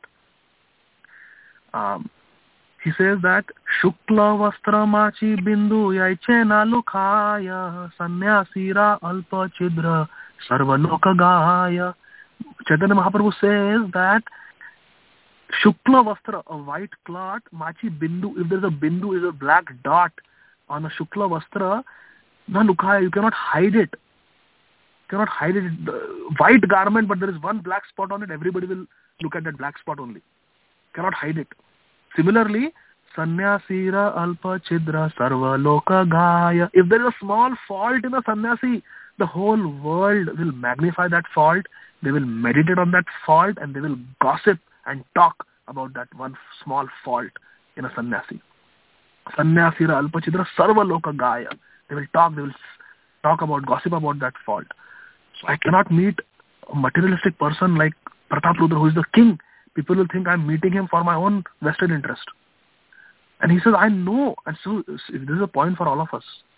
um, he says that Shukla Vastra Machi Bindu Yaichena Lukhaya Sanyasira Alpa Chidra Sarvaloka Gaya. Chaitanya Mahaprabhu says that Shukla Vastra, a white cloth, Machi Bindu, if there is a Bindu, is a black dot on a Shukla Vastra, na Lukhaya, you cannot hide it. You cannot hide it. The white garment, but there is one black spot on it, everybody will look at that black spot only. Cannot hide it. Similarly, Sanyasira Alpa Chidra Sarva Loka Gaya. If there is a small fault in a sannyasi, the whole world will magnify that fault. They will meditate on that fault and they will gossip and talk about that one small fault in a sannyasi. Sanyasira Alpa Chidra Sarva Loka Gaya. They will talk, they will talk about, gossip about that fault. So I cannot meet a materialistic person like Pratap Rudra, who is the king. People will think I'm meeting him for my own vested interest. And he says, I know. And so this is a point for all of us.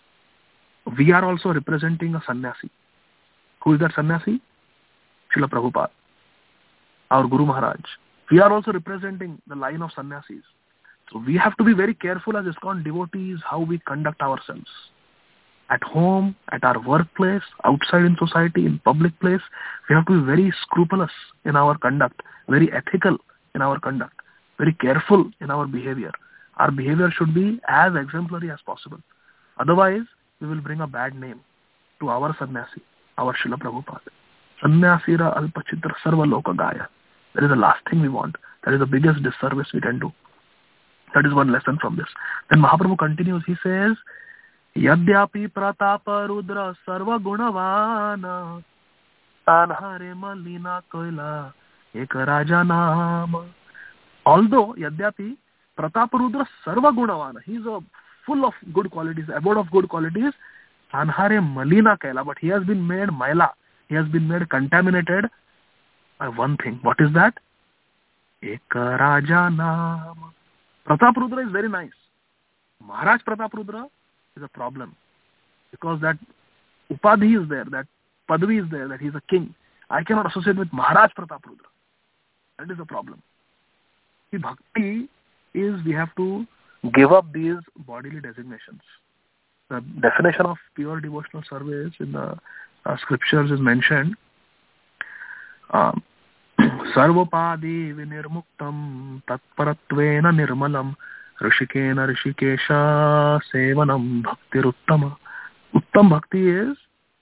We are also representing a sannyasi. Who is that sannyasi? Srila Prabhupada, our Guru Maharaj. We are also representing the line of sannyasis. So we have to be very careful as ISKCON devotees how we conduct ourselves. At home, at our workplace, outside in society, in public place, we have to be very scrupulous in our conduct, very ethical in our conduct, very careful in our behavior. Our behavior should be as exemplary as possible. Otherwise, we will bring a bad name to our sannyasi, our Srila Prabhupada. Sanyasira Alpachitra Sarva Loka Gaya. That is the last thing we want. That is the biggest disservice we can do. That is one lesson from this. Then Mahaprabhu continues. He says, Yadyapi Pratapa Rudra Sarva Gunavana Tanhare Malina Koila Eka Raja Nama. Although Yadyapi Pratapa Rudra Sarva Gunavana, he is a full of good qualities, abode of good qualities, Tanhare Malina Kaila, but he has been made Maila. He has been made contaminated by one thing. What is that? Eka Raja Nama. Pratap Rudra is very nice. Maharaj Pratap Rudra is a problem. Because that Upadhi is there, that Padvi is there, that he is a king. I cannot associate with Maharaj Pratap Rudra. That is a problem. The bhakti is we have to give up these bodily designations. The definition of pure devotional service in the uh, scriptures is mentioned. Um, Sarvopadi vinirmuktam tatparatvena nirmalam rishikena rishikesha sevanam bhaktiruttama. Uttam bhakti is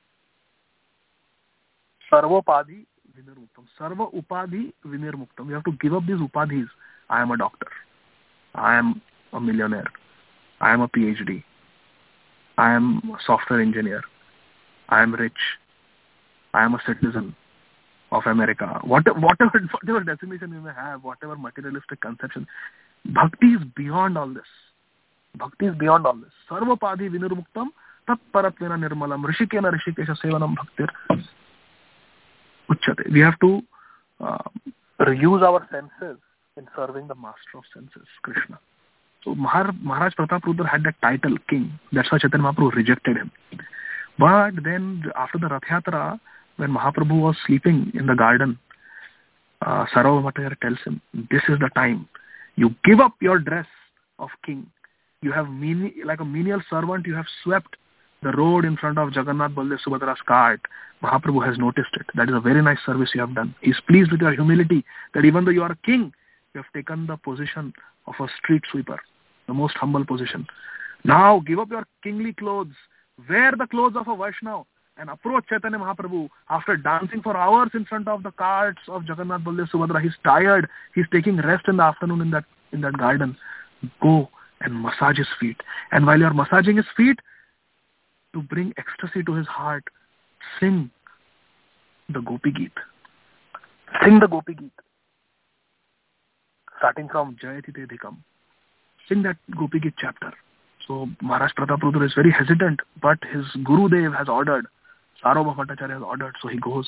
Sarvopadi vinirmuktam. Sarva upadi vinirmuktam. You have to give up these upadhis. I am a doctor. I am a millionaire. I am a PhD. I am a software engineer. I am rich. I am a citizen of America. Whatever, whatever, whatever designation you may have, whatever materialistic conception, bhakti is beyond all this. Bhakti is beyond all this. Sarvapadi vinirmuktam tat paratvena nirmalam rishikena rishikesha sevanam bhaktir uchyate. We have to uh, reuse our senses in serving the master of senses, Krishna. So Mahar, Maharaj Pratap Rudra had that title, king. That's why Chaitanya Mahaprabhu rejected him. But then after the Rath Yatra, when Mahaprabhu was sleeping in the garden, uh, Sarava Bhattacharya tells him, this is the time. You give up your dress of king. You have, mean, like a menial servant, you have swept the road in front of Jagannath Baldev Subhadra's cart. Mahaprabhu has noticed it. That is a very nice service you have done. He is pleased with your humility, that even though you are a king, you have taken the position of a street sweeper, the most humble position. Now give up your kingly clothes. Wear the clothes of a Vaishnava. and approach Chaitanya Mahaprabhu after dancing for hours in front of the carts of Jagannath, Baldev, Subhadra. He's tired. He's taking rest in the afternoon in that in that garden. Go and massage his feet. And while you're massaging his feet, to bring ecstasy to his heart, sing the Gopi Geet. Sing the Gopi Geet. Starting from Jayati Te Dhikam. Sing that Gopi Geet chapter. So Maharaj Prataprudra is very hesitant, but his Gurudev has ordered. Sarvabhauma Bhattacharya has ordered, so he goes.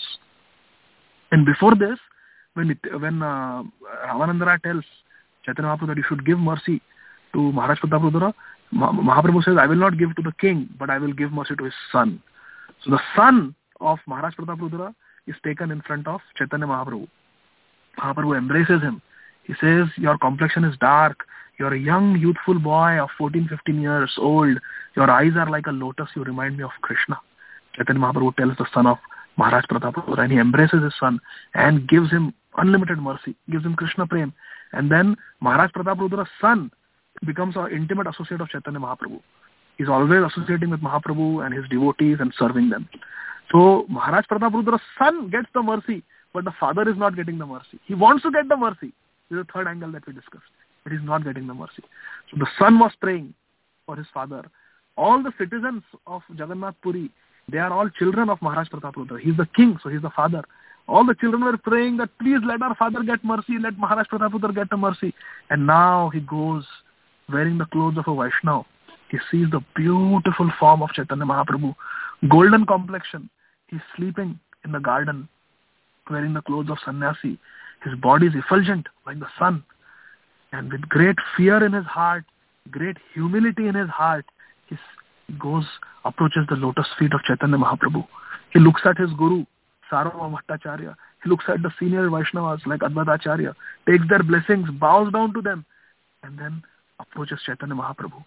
And before this, when it, when uh, Ramanandara tells Chaitanya Mahaprabhu that you should give mercy to Maharaj Prataprudra, Mahaprabhu says, I will not give to the king, but I will give mercy to his son. So the son of Maharaj Prataprudra is taken in front of Chaitanya Mahaprabhu. Mahaprabhu embraces him. He says, your complexion is dark. You're a young, youthful boy of fourteen, fifteen years old. Your eyes are like a lotus. You remind me of Krishna. Chaitanya Mahaprabhu tells the son of Maharaj Prataprudra, and he embraces his son and gives him unlimited mercy, gives him Krishna Prem. And then Maharaj Pratapudra's son becomes an intimate associate of Chaitanya Mahaprabhu. He's always associating with Mahaprabhu and his devotees and serving them. So Maharaj Pratapudra's son gets the mercy, but the father is not getting the mercy. He wants to get the mercy. This is the third angle that we discussed. But he's not getting the mercy. So the son was praying for his father. All the citizens of Jagannath Puri, they are all children of Maharaj Prataprudra. He's the king, so he's the father. All the children were praying that please let our father get mercy, let Maharaj Prataprudra get the mercy. And now he goes wearing the clothes of a Vaishnava. He sees the beautiful form of Chaitanya Mahaprabhu, golden complexion. He's sleeping in the garden, wearing the clothes of sannyasi. His body is effulgent like the sun. And with great fear in his heart, great humility in his heart, he goes, approaches the lotus feet of Chaitanya Mahaprabhu. He looks at his guru, Sarvabhauma Bhattacharya. He looks at the senior Vaishnavas like Advaitacharya, takes their blessings, bows down to them, and then approaches Chaitanya Mahaprabhu.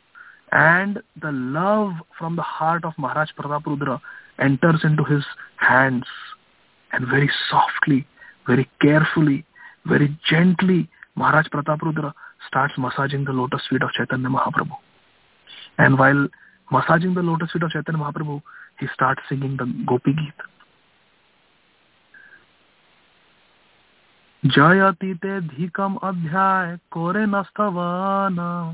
And the love from the heart of Maharaj Prataprudra enters into his hands, and very softly, very carefully, very gently, Maharaj Prataprudra starts massaging the lotus feet of Chaitanya Mahaprabhu. And while massaging the lotus feet of Chaitanya Mahaprabhu, he starts singing the Gopi Geet. Jayati te dhikam adhyay kore nastavana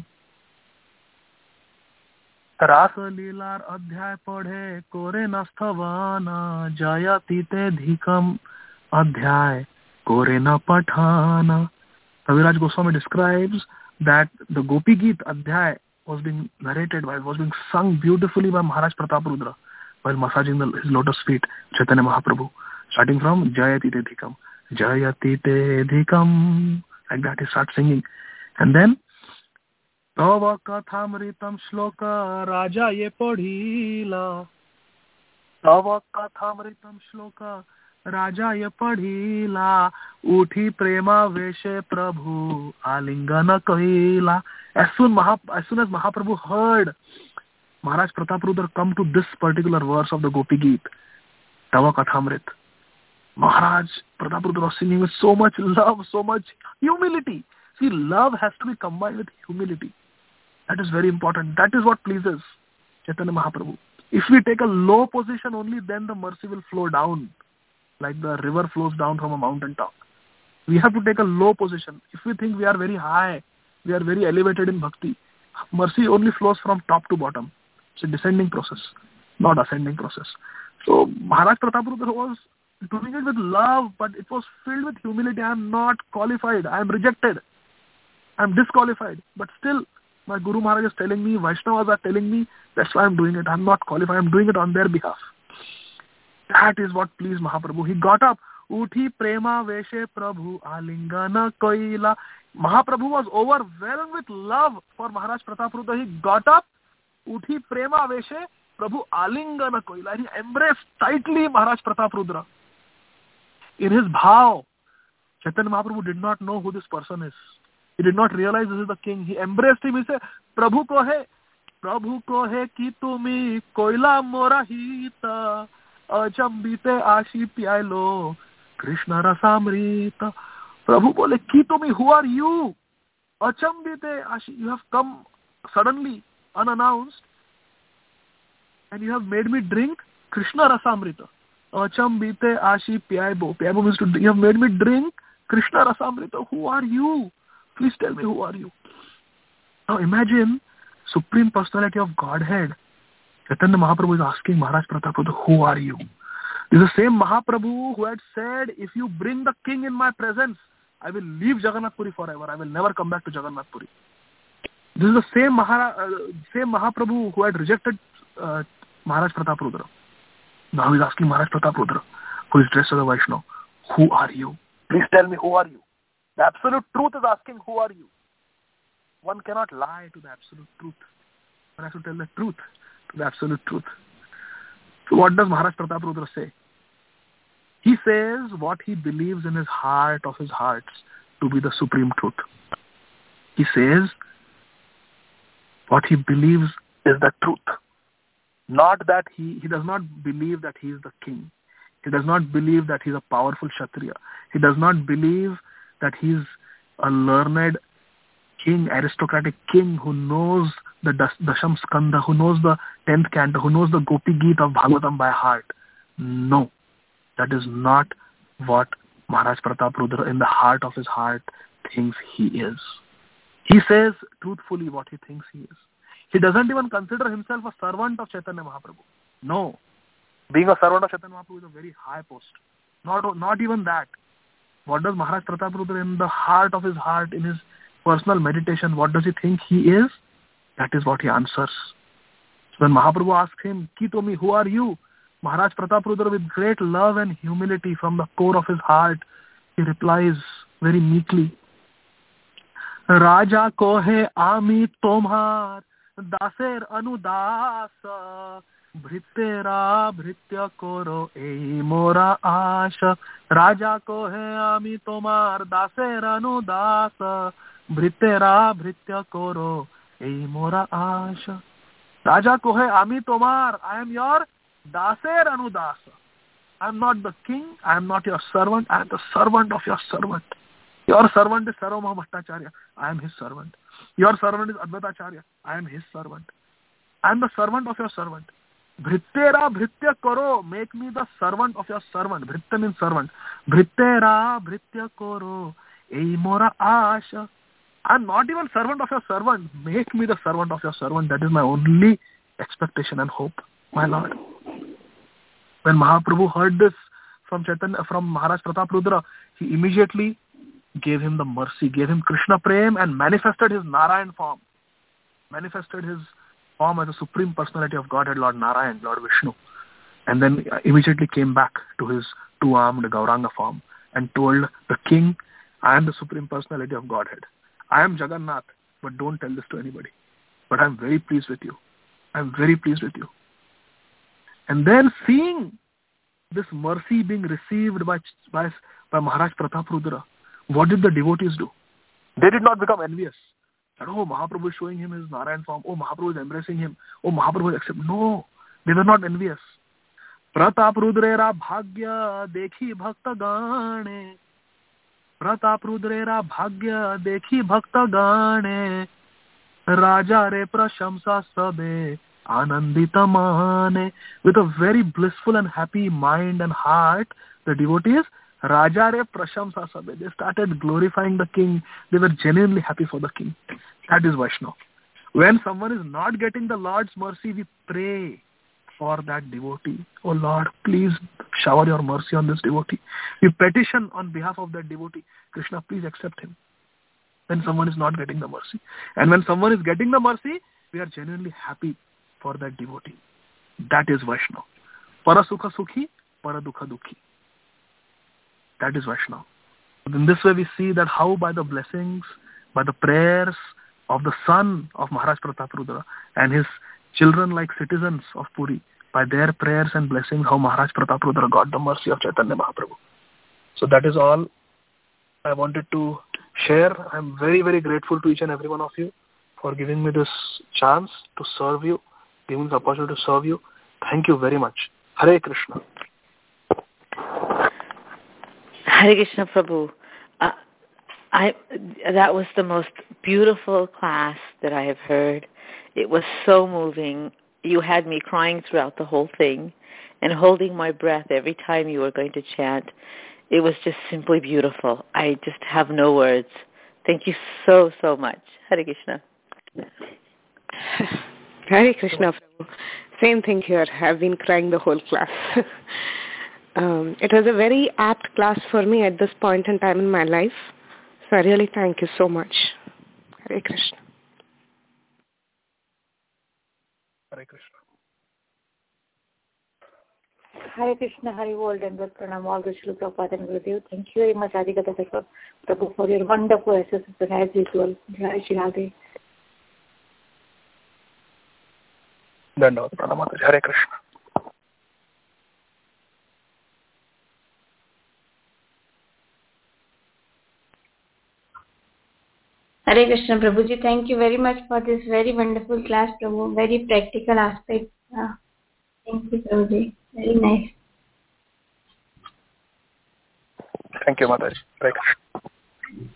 Rasa Leelar adhyay padhe kore nastavana Jayati te dhikam adhyay kore na pathana. Kaviraj Goswami describes that the Gopi Geet Adhyay was being narrated, while was being sung beautifully by Maharaj Prataprudra while massaging the, his lotus feet, Chaitanya Mahaprabhu, starting from Jayati Te Dhikam, Jayati Te Dhikam, like that he starts singing. And then Tava Kathamritam Shloka Raja Ye Padhila Tava Kathamritam Shloka Raja ye padhila, uthi prema veshe prabhu, alingana kahila. As soon, Maha, as soon as Mahaprabhu heard Maharaj Prataprudra come to this particular verse of the Gopi Geet, Tava Kathamrit, Maharaj Prataprudra was singing with so much love, so much humility. See, love has to be combined with humility. That is very important. That is what pleases Chaitanya Mahaprabhu. If we take a low position only, then the mercy will flow down, like the river flows down from a mountain top. We have to take a low position. If we think we are very high, we are very elevated in bhakti, mercy only flows from top to bottom. It's a descending process, not ascending process. So Maharaj Prataprudra was doing it with love, but it was filled with humility. I am not qualified. I am rejected. I am disqualified. But still, my Guru Maharaj is telling me, Vaishnavas are telling me, that's why I am doing it. I am not qualified. I am doing it on their behalf. That is what pleased Mahaprabhu. He got up. Uthi prema veshe prabhu alingana koila. Mahaprabhu was overwhelmed with love for Maharaj Prataprudra. He got up. Uthi prema veshe prabhu alingana koila. He embraced tightly Maharaj Prataprudra. In his bhav, Chaitanya Mahaprabhu did not know who this person is. He did not realize this is the king. He embraced him. He said, Prabhu ko hai, Prabhu ko hai ki tumi koila mora hita. Achambite ashi pyalo Krishna rasamrita. Prabhu bole, ki tumi, who are you? Achambite ashi, you have come suddenly, unannounced, and you have made me drink Krishna Rasamrita. Achambite Ashi Pyaibo. Pyaibo means to, you have made me drink Krishna Rasamrita. Who are you? Please tell me, who are you? Now imagine Supreme Personality of Godhead. Chaitanya Mahaprabhu is asking Maharaj Prataprudra, who are you? This is the same Mahaprabhu who had said, if you bring the king in my presence, I will leave Jagannath Puri forever. I will never come back to Jagannath Puri. This is the same, Mahara, uh, same Mahaprabhu who had rejected uh, Maharaj Prataprudra. Now he is asking Maharaj Prataprudra, who is dressed as a Vaishnava, who are you? Please tell me, who are you? The absolute truth is asking, who are you? One cannot lie to the absolute truth. One has to tell the truth to the absolute truth. So what does Maharaj Prataprudra say? He says what he believes in his heart of his hearts to be the supreme truth. He says what he believes is the truth. Not that he, he does not believe that he is the king. He does not believe that he is a powerful Kshatriya. He does not believe that he is a learned king, aristocratic king who knows the Dasham Skanda, who knows the tenth canto, who knows the Gopi Geet of Bhagavatam by heart. No, that is not what Maharaj Prataprudra in the heart of his heart thinks he is. He says truthfully what he thinks he is. He doesn't even consider himself a servant of Chaitanya Mahaprabhu. No. Being a servant of Chaitanya Mahaprabhu is a very high post. Not, not even that. What does Maharaj Prataprudra in the heart of his heart, in his personal meditation, what does he think he is? That is what he answers. So when Mahaprabhu asks him, Ki Tomi, who are you? Maharaj Prataprudra, with great love and humility from the core of his heart, he replies very meekly, Raja kohe ami tomhar, daser anudasa, bhritera bhritya koro ei mora asha. Raja kohe ami tomar, daser anudasa, bhritera bhritya koro ei mora asha. Raja kohe ami tomar, I am your daser anudasa. I am not the king, I am not your servant, I am the servant of your servant. Your servant is Sarvabhauma Bhattacharya, I am his servant. Your servant is Advaitacharya, I am his servant. I am the servant of your servant. Bhrittera bhritya koro, make me the servant of your servant. Bhritta means servant. Bhrittera bhritya koro, ei mora asha. I am not even servant of your servant. Make me the servant of your servant. That is my only expectation and hope, my Lord. When Mahaprabhu heard this from Chaitanya, from Maharaj Prataprudra, he immediately gave him the mercy, gave him Krishna Prem and manifested his Narayan form. Manifested his form as a supreme personality of Godhead, Lord Narayan, Lord Vishnu. And then immediately came back to his two-armed Gauranga form and told the king, I am the supreme personality of Godhead. I am Jagannath, but don't tell this to anybody. But I am very pleased with you. I am very pleased with you. And then seeing this mercy being received by, by, by Maharaj Prataprudra, what did the devotees do? They did not become envious. That, oh, Mahaprabhu is showing him his Narayan form. Oh, Mahaprabhu is embracing him. Oh, Mahaprabhu is accepting. No, they were not envious. Prataprudrera bhagya dekhi bhakta gane. Prataprudrera bhagya dekhi bhakta gane. Raja re prashamsa sabe anandita mane. With a very blissful and happy mind and heart, the devotees, Raja re prashamsa sabe, they started glorifying the king. They were genuinely happy for the king. That is Vaishnava. When someone is not getting the Lord's mercy, we pray for that devotee. Oh Lord, please shower your mercy on this devotee. We petition on behalf of that devotee. Krishna, please accept him. When someone is not getting the mercy. And when someone is getting the mercy, we are genuinely happy for that devotee. That is Vaishnava. Para sukha sukhi, para dukha dukhi. That is Vaishnava. In this way we see that how by the blessings, by the prayers of the son of Maharaj Prataprudra and his children like citizens of Puri, by their prayers and blessings, how Maharaj Prataprudra got the mercy of Chaitanya Mahaprabhu. So that is all I wanted to share. I am very, very grateful to each and every one of you for giving me this chance to serve you, giving me the opportunity to serve you. Thank you very much. Hare Krishna. Hare Krishna Prabhu. Uh, I that was the most beautiful class that I have heard. It was so moving. You had me crying throughout the whole thing. and holding my breath every time you were going to chant. It was just simply beautiful. I just have no words. Thank you so, so much. Hare Krishna. Hare Krishna. Same thing here. I've been crying the whole class. um, it was a very apt class for me at this point in time in my life. So I really thank you so much. Hare Krishna. Hare Krishna. Hare Krishna, Hare World, and Pranam all the Srila Prabhupada and Gurudev. Thank you very much, Adhikata Prabhu, for your wonderful assessment as usual. Jai Shri Radhe. Dandavad Pranam. Hare Krishna. Hare Krishna, Prabhuji. Thank you very much for this very wonderful class, Prabhu. Very practical aspect. Uh, thank you, Prabhuji. Very nice. Thank you, Mataji. Hare Krishna.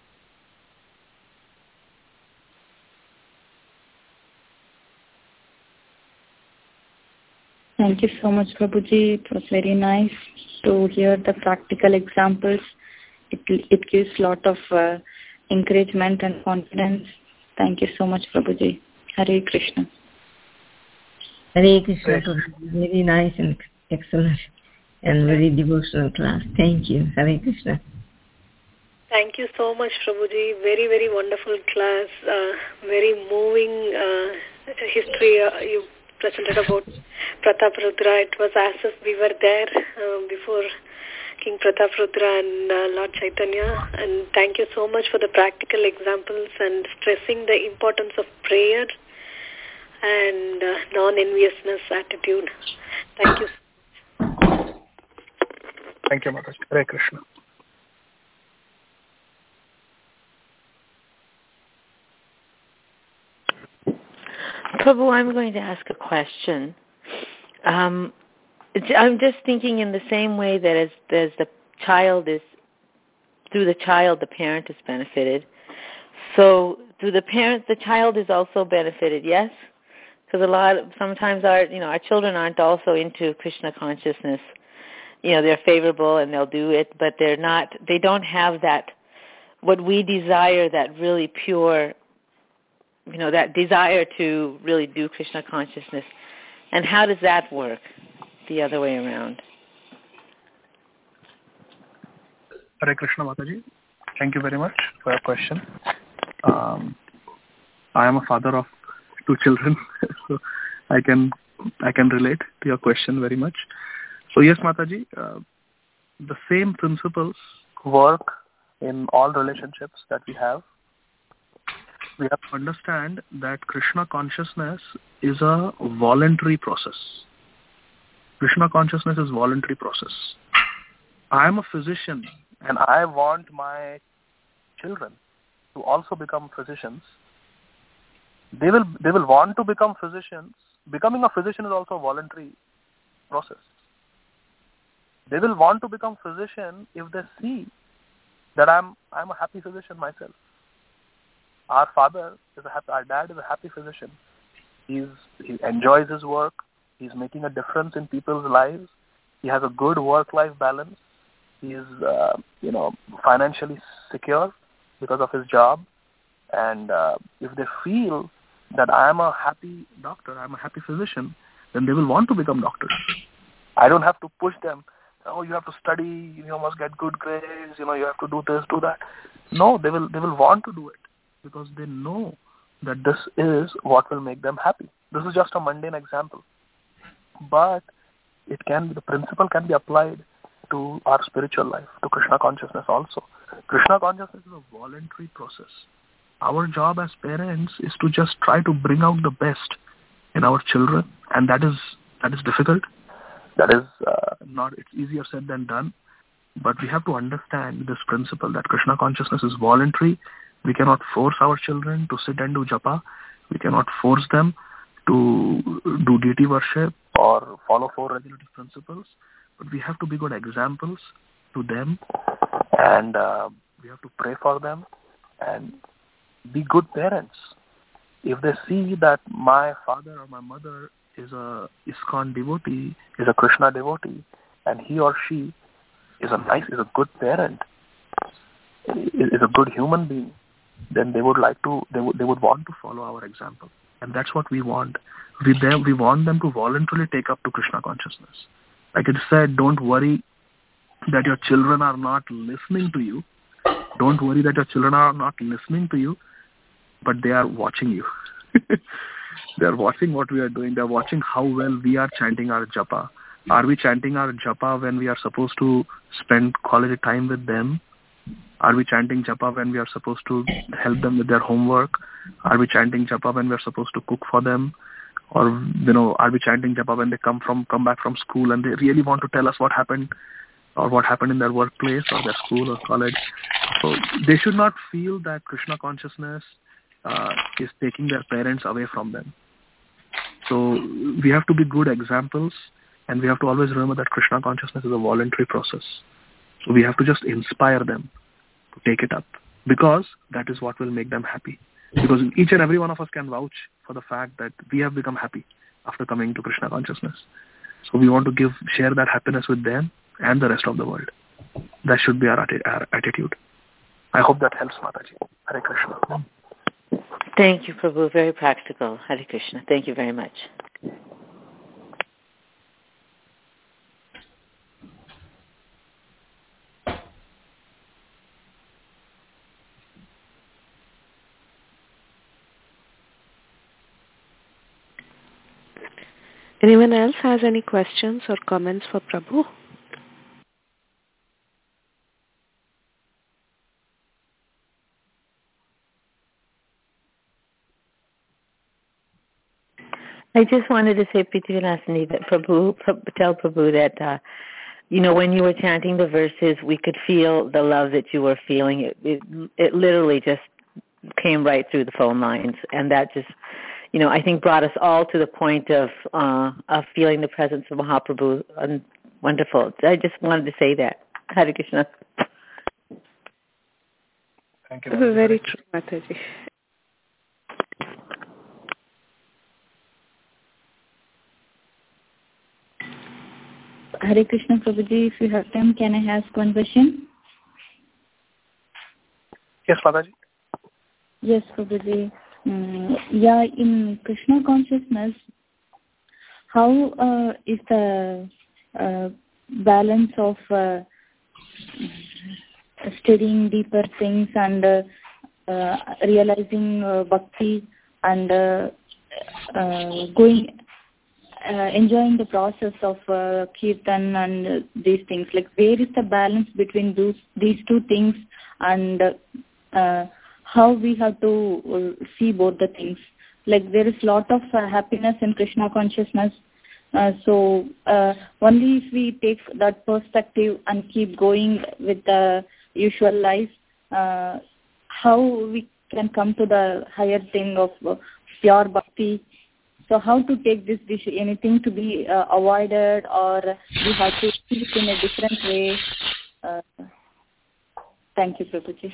Thank you so much, Prabhuji. It was very nice to hear the practical examples. It it gives a lot of uh, encouragement and confidence. Thank you so much, Prabhuji. Hare Krishna. Hare Krishna, Prabhuji. Very nice and excellent and very devotional class. Thank you. Hare Krishna. Thank you so much, Prabhuji. Very, very wonderful class. Uh, very moving uh, history uh, you presented about Prataparudra. It was as if we were there uh, before King Prataparudra and uh, Lord Chaitanya. And thank you so much for the practical examples and stressing the importance of prayer and uh, non-enviousness attitude. Thank you. Thank you, Mataji. Hare Krishna. Prabhu, I'm going to ask a question. Um, I'm just thinking in the same way that as, as the child is, through the child, the parent is benefited. So through the parent, the child is also benefited, yes? Because a lot, of, sometimes our, you know, our children aren't also into Krishna consciousness. You know, they're favorable and they'll do it, but they're not, they don't have that, what we desire, that really pure, you know, that desire to really do Krishna consciousness. And how does that work the other way around? Hare Krishna, Mataji. Thank you very much for your question. Um, I am a father of two children, so I can I can relate to your question very much. So yes, Mataji, uh, the same principles work in all relationships that we have. We have to understand that Krishna consciousness is a voluntary process. Krishna consciousness is a voluntary process. I am a physician and I want my children to also become physicians. They will they will want to become physicians. Becoming a physician is also a voluntary process. They will want to become physician if they see that I'm I'm a happy physician myself. Our father is a happy, our dad is a happy physician. He's he enjoys his work. He's making a difference in people's lives. He has a good work-life balance. He is uh, you know financially secure because of his job. And uh, if they feel that I am a happy doctor, I am a happy physician, then they will want to become doctors. I don't have to push them. Oh, you have to study. You must get good grades. You know, you have to do this, do that. No, they will they will want to do it because they know that this is what will make them happy. This is just a mundane example, but it can the principle can be applied to our spiritual life, to Krishna consciousness also. Krishna consciousness is a voluntary process. Our job as parents is to just try to bring out the best in our children, and that is that is difficult. That is uh, not, it's easier said than done. But we have to understand this principle that Krishna consciousness is voluntary. We cannot force our children to sit and do japa. We cannot force them to do deity worship or follow four regulative principles. But we have to be good examples to them, and uh, we have to pray for them and be good parents. If they see that my father or my mother is a ISKCON devotee, is a Krishna devotee, and he or she is a nice, is a good parent, is a good human being, then they would like to, they would, they would want to follow our example. And that's what we want. We, them, we want them to voluntarily take up to Krishna consciousness. Like it said, don't worry that your children are not listening to you. Don't worry that your children are not listening to you, but they are watching you. They are watching what we are doing. They are watching how well we are chanting our japa. Are we chanting our japa when we are supposed to spend quality time with them? Are we chanting japa when we are supposed to help them with their homework? Are we chanting japa when we are supposed to cook for them? Or, you know, are we chanting japa when they come from come back from school and they really want to tell us what happened or what happened in their workplace or their school or college? So they should not feel that Krishna consciousness uh, is taking their parents away from them. So we have to be good examples, and we have to always remember that Krishna consciousness is a voluntary process. So we have to just inspire them to take it up, because that is what will make them happy. Because each and every one of us can vouch for the fact that we have become happy after coming to Krishna consciousness. So we want to give, share that happiness with them and the rest of the world. That should be our, atti- our attitude. I hope that helps, Mataji. Hare Krishna. Thank you, Prabhu. Very practical. Hare Krishna. Thank you very much. Anyone else has any questions or comments for Prabhu? I just wanted to say, Priti Vilasini, that Prabhu, tell Prabhu that, uh, you know, when you were chanting the verses, we could feel the love that you were feeling. It, it, it literally just came right through the phone lines, and that just, you know, I think brought us all to the point of uh, of feeling the presence of Mahaprabhu. And wonderful. I just wanted to say that. Hare Krishna. Thank you. This is very true, Mataji. Hare Krishna, Prabhuji. If you have time, can I ask one question? Yes, Mataji. Yes, Prabhuji. Um, yeah, in Krishna consciousness, how uh, is the uh, balance of uh, studying deeper things and uh, uh, realizing uh, bhakti and uh, uh, going, uh, enjoying the process of uh, kirtan and uh, these things? Like, where is the balance between those these two things, and uh, how we have to uh, see both the things? Like, there is lot of uh, happiness in Krishna consciousness. Uh, so uh, only if we take that perspective and keep going with the usual life, uh, how we can come to the higher thing of uh, pure bhakti. So how to take this decision? Anything to be uh, avoided, or we have to see it in a different way? Uh, thank you, Prabhuji.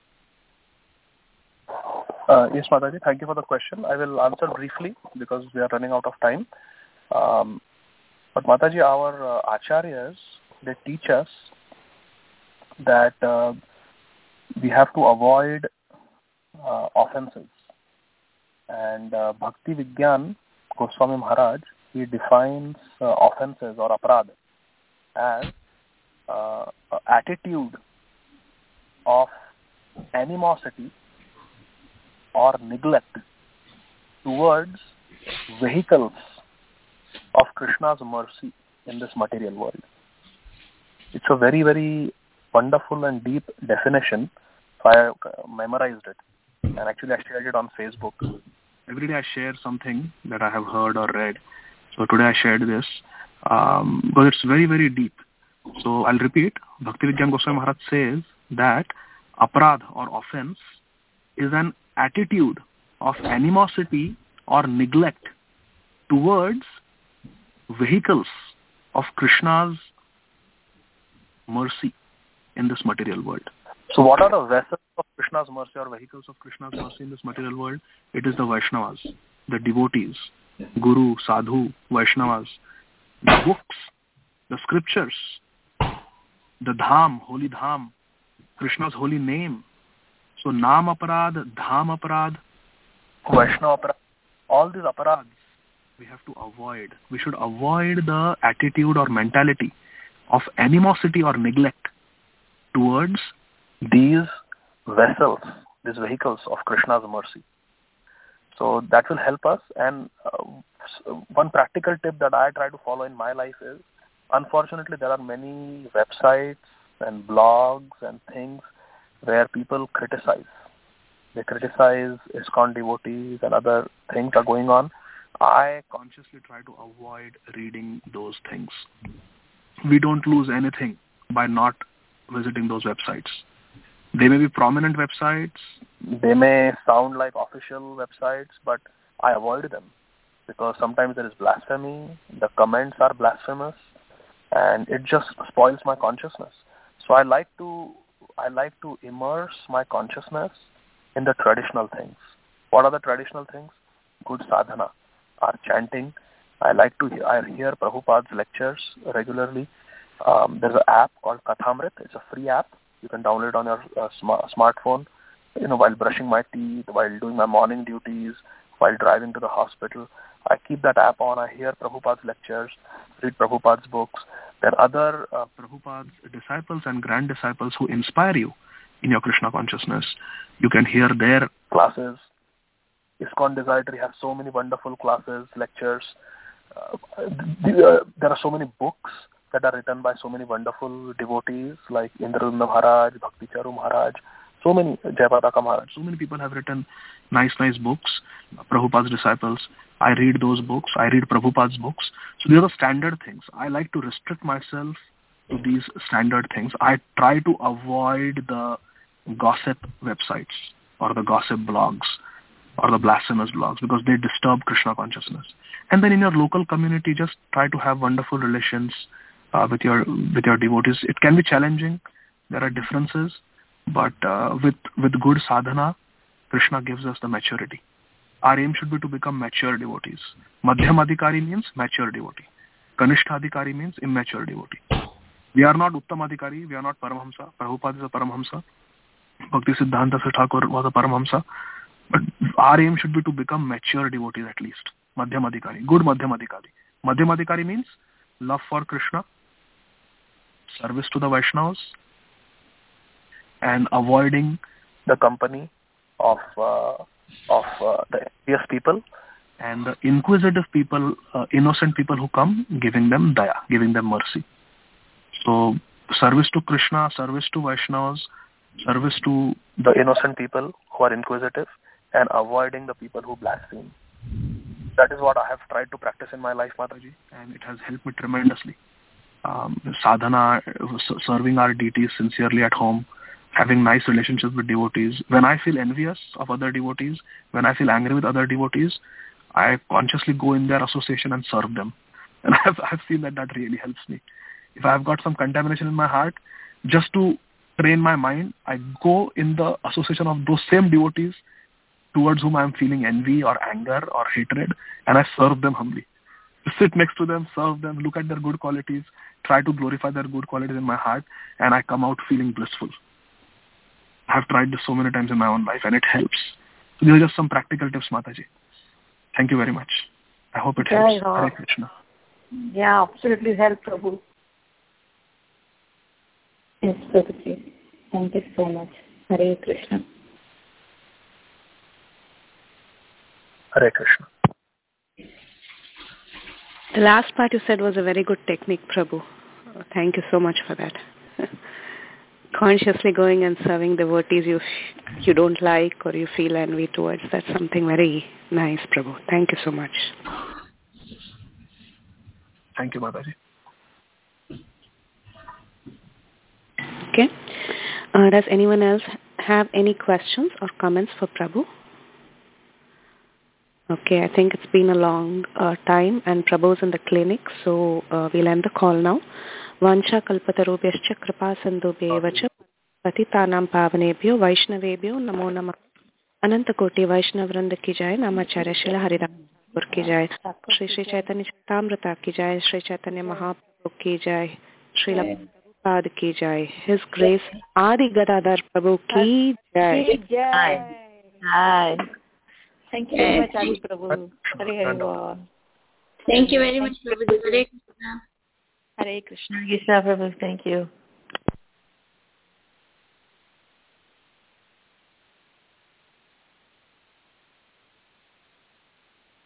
Uh, yes, Mataji, thank you for the question. I will answer briefly because we are running out of time. Um, but Mataji, our uh, acharyas, they teach us that uh, we have to avoid uh, offenses. And uh, Bhakti Vigyan Goswami Maharaj, he defines uh, offenses or aprad as uh, an attitude of animosity or neglect towards vehicles of Krishna's mercy in this material world. It's a very, very wonderful and deep definition. So I memorized it, and actually I shared it on Facebook. Every day I share something that I have heard or read. So today I shared this, um, because it's very, very deep. So I'll repeat. Bhakti Vigyan Goswami Maharaj says that aprad or offense is an attitude of animosity or neglect towards vehicles of Krishna's mercy in this material world. So what are the vessels of Krishna's mercy or vehicles of Krishna's mercy in this material world? It is the Vaishnavas, the devotees, Guru, Sadhu, Vaishnavas, the books, the scriptures, the Dham, holy Dham, Krishna's holy name. So Naam Aparad, Dham Aparad, Vaishnava Aparad, all these aparads we have to avoid. We should avoid the attitude or mentality of animosity or neglect towards these vessels, these vehicles of Krishna's mercy. So that will help us. And uh, one practical tip that I try to follow in my life is, unfortunately, there are many websites and blogs and things where people criticize. They criticize ISKCON devotees and other things are going on. I consciously try to avoid reading those things. We don't lose anything by not visiting those websites. They may be prominent websites, they may sound like official websites, but I avoid them because sometimes there is blasphemy, the comments are blasphemous, and it just spoils my consciousness. So I like to I like to immerse my consciousness in the traditional things. What are the traditional things? Good sadhana, our chanting. I like to hear, I hear Prabhupada's lectures regularly. Um, there's an app called Kathamrit. It's a free app. You can download it on your uh, sm- smartphone. You know, while brushing my teeth, while doing my morning duties, while driving to the hospital, I keep that app on. I hear Prabhupada's lectures, read Prabhupada's books. There are other uh, Prabhupada's disciples and grand disciples who inspire you in your Krishna consciousness. You can hear their classes. ISKCON Desiratory has so many wonderful classes, lectures. Uh, the, uh, there are so many books that are written by so many wonderful devotees like Indrarunda Maharaj, Bhakti Charu Maharaj, so many, Jayapataka Maharaj. So many people have written nice, nice books, Prabhupada's disciples. I read those books. I read Prabhupada's books. So these are standard things. I like to restrict myself to these standard things. I try to avoid the gossip websites or the gossip blogs or the blasphemous blogs because they disturb Krishna consciousness. And then in your local community, just try to have wonderful relations uh, with your with your devotees. It can be challenging. There are differences. But uh, with, with good sadhana, Krishna gives us the maturity. Our aim should be to become mature devotees. Madhyam Adhikari means mature devotee. Kanishta Adhikari means immature devotee. We are not Uttam Adhikari, we are not Paramahamsa. Prabhupada is a Paramahamsa. Bhakti Siddhanta Thakur was a Paramahamsa. But our aim should be to become mature devotees at least. Madhyam Adhikari, good Madhyam Adhikari. Madhyam Adhikari means love for Krishna, service to the Vaishnavas, and avoiding the company of uh, of uh, the envious people and the inquisitive people, uh, innocent people who come, giving them daya, giving them mercy. So service to Krishna, service to Vaishnavas, service to the innocent people who are inquisitive, and avoiding the people who blaspheme. That is what I have tried to practice in my life, Mataji, and it has helped me tremendously. Um, sadhana, serving our deities sincerely at home, having nice relationships with devotees. When I feel envious of other devotees, when I feel angry with other devotees, I consciously go in their association and serve them. And I've, I've seen that that really helps me. If I've got some contamination in my heart, just to train my mind, I go in the association of those same devotees towards whom I'm feeling envy or anger or hatred, and I serve them humbly. Sit next to them, serve them, look at their good qualities, try to glorify their good qualities in my heart, and I come out feeling blissful. I have tried this so many times in my own life and it helps. So these are just some practical tips, Mataji. Thank you very much. I hope it helps. Yeah, Hare Krishna. Yeah, absolutely help, Prabhu. Yes, Prabhuji. Thank you so much. Hare Krishna. Hare Krishna. The last part you said was a very good technique, Prabhu. Thank you so much for that. Consciously going and serving devotees you you don't like or you feel envy towards, that's something very nice, Prabhu. Thank you so much. Thank you, Mataji. Okay. Uh, does anyone else have any questions or comments for Prabhu? Okay, I think it's been a long uh, time and Prabhu's in the clinic, so uh, we'll end the call now. Vancha kalpatarubhyascha kripa sindhubhyevacha patitanam pavanebhyo vaishnavebhyo namo namah. Ananta koti Vaishnav Vrinda ki jai. Namacharya Srila Hariram. की जय, श्री श्री चैतन्य चैतामृता की जय, श्री चैतन्य महाप्रभु की जय, श्रील प्रभुपाद की जय, his grace आदि गदाधर प्रभु की जय. Hi. Thank you very much, Adi Prabhu. Hare Hare Bol. Thank you very much, Prabhuji. Hare Krishna. Hare Krishna. Krishna Prabhu, thank you.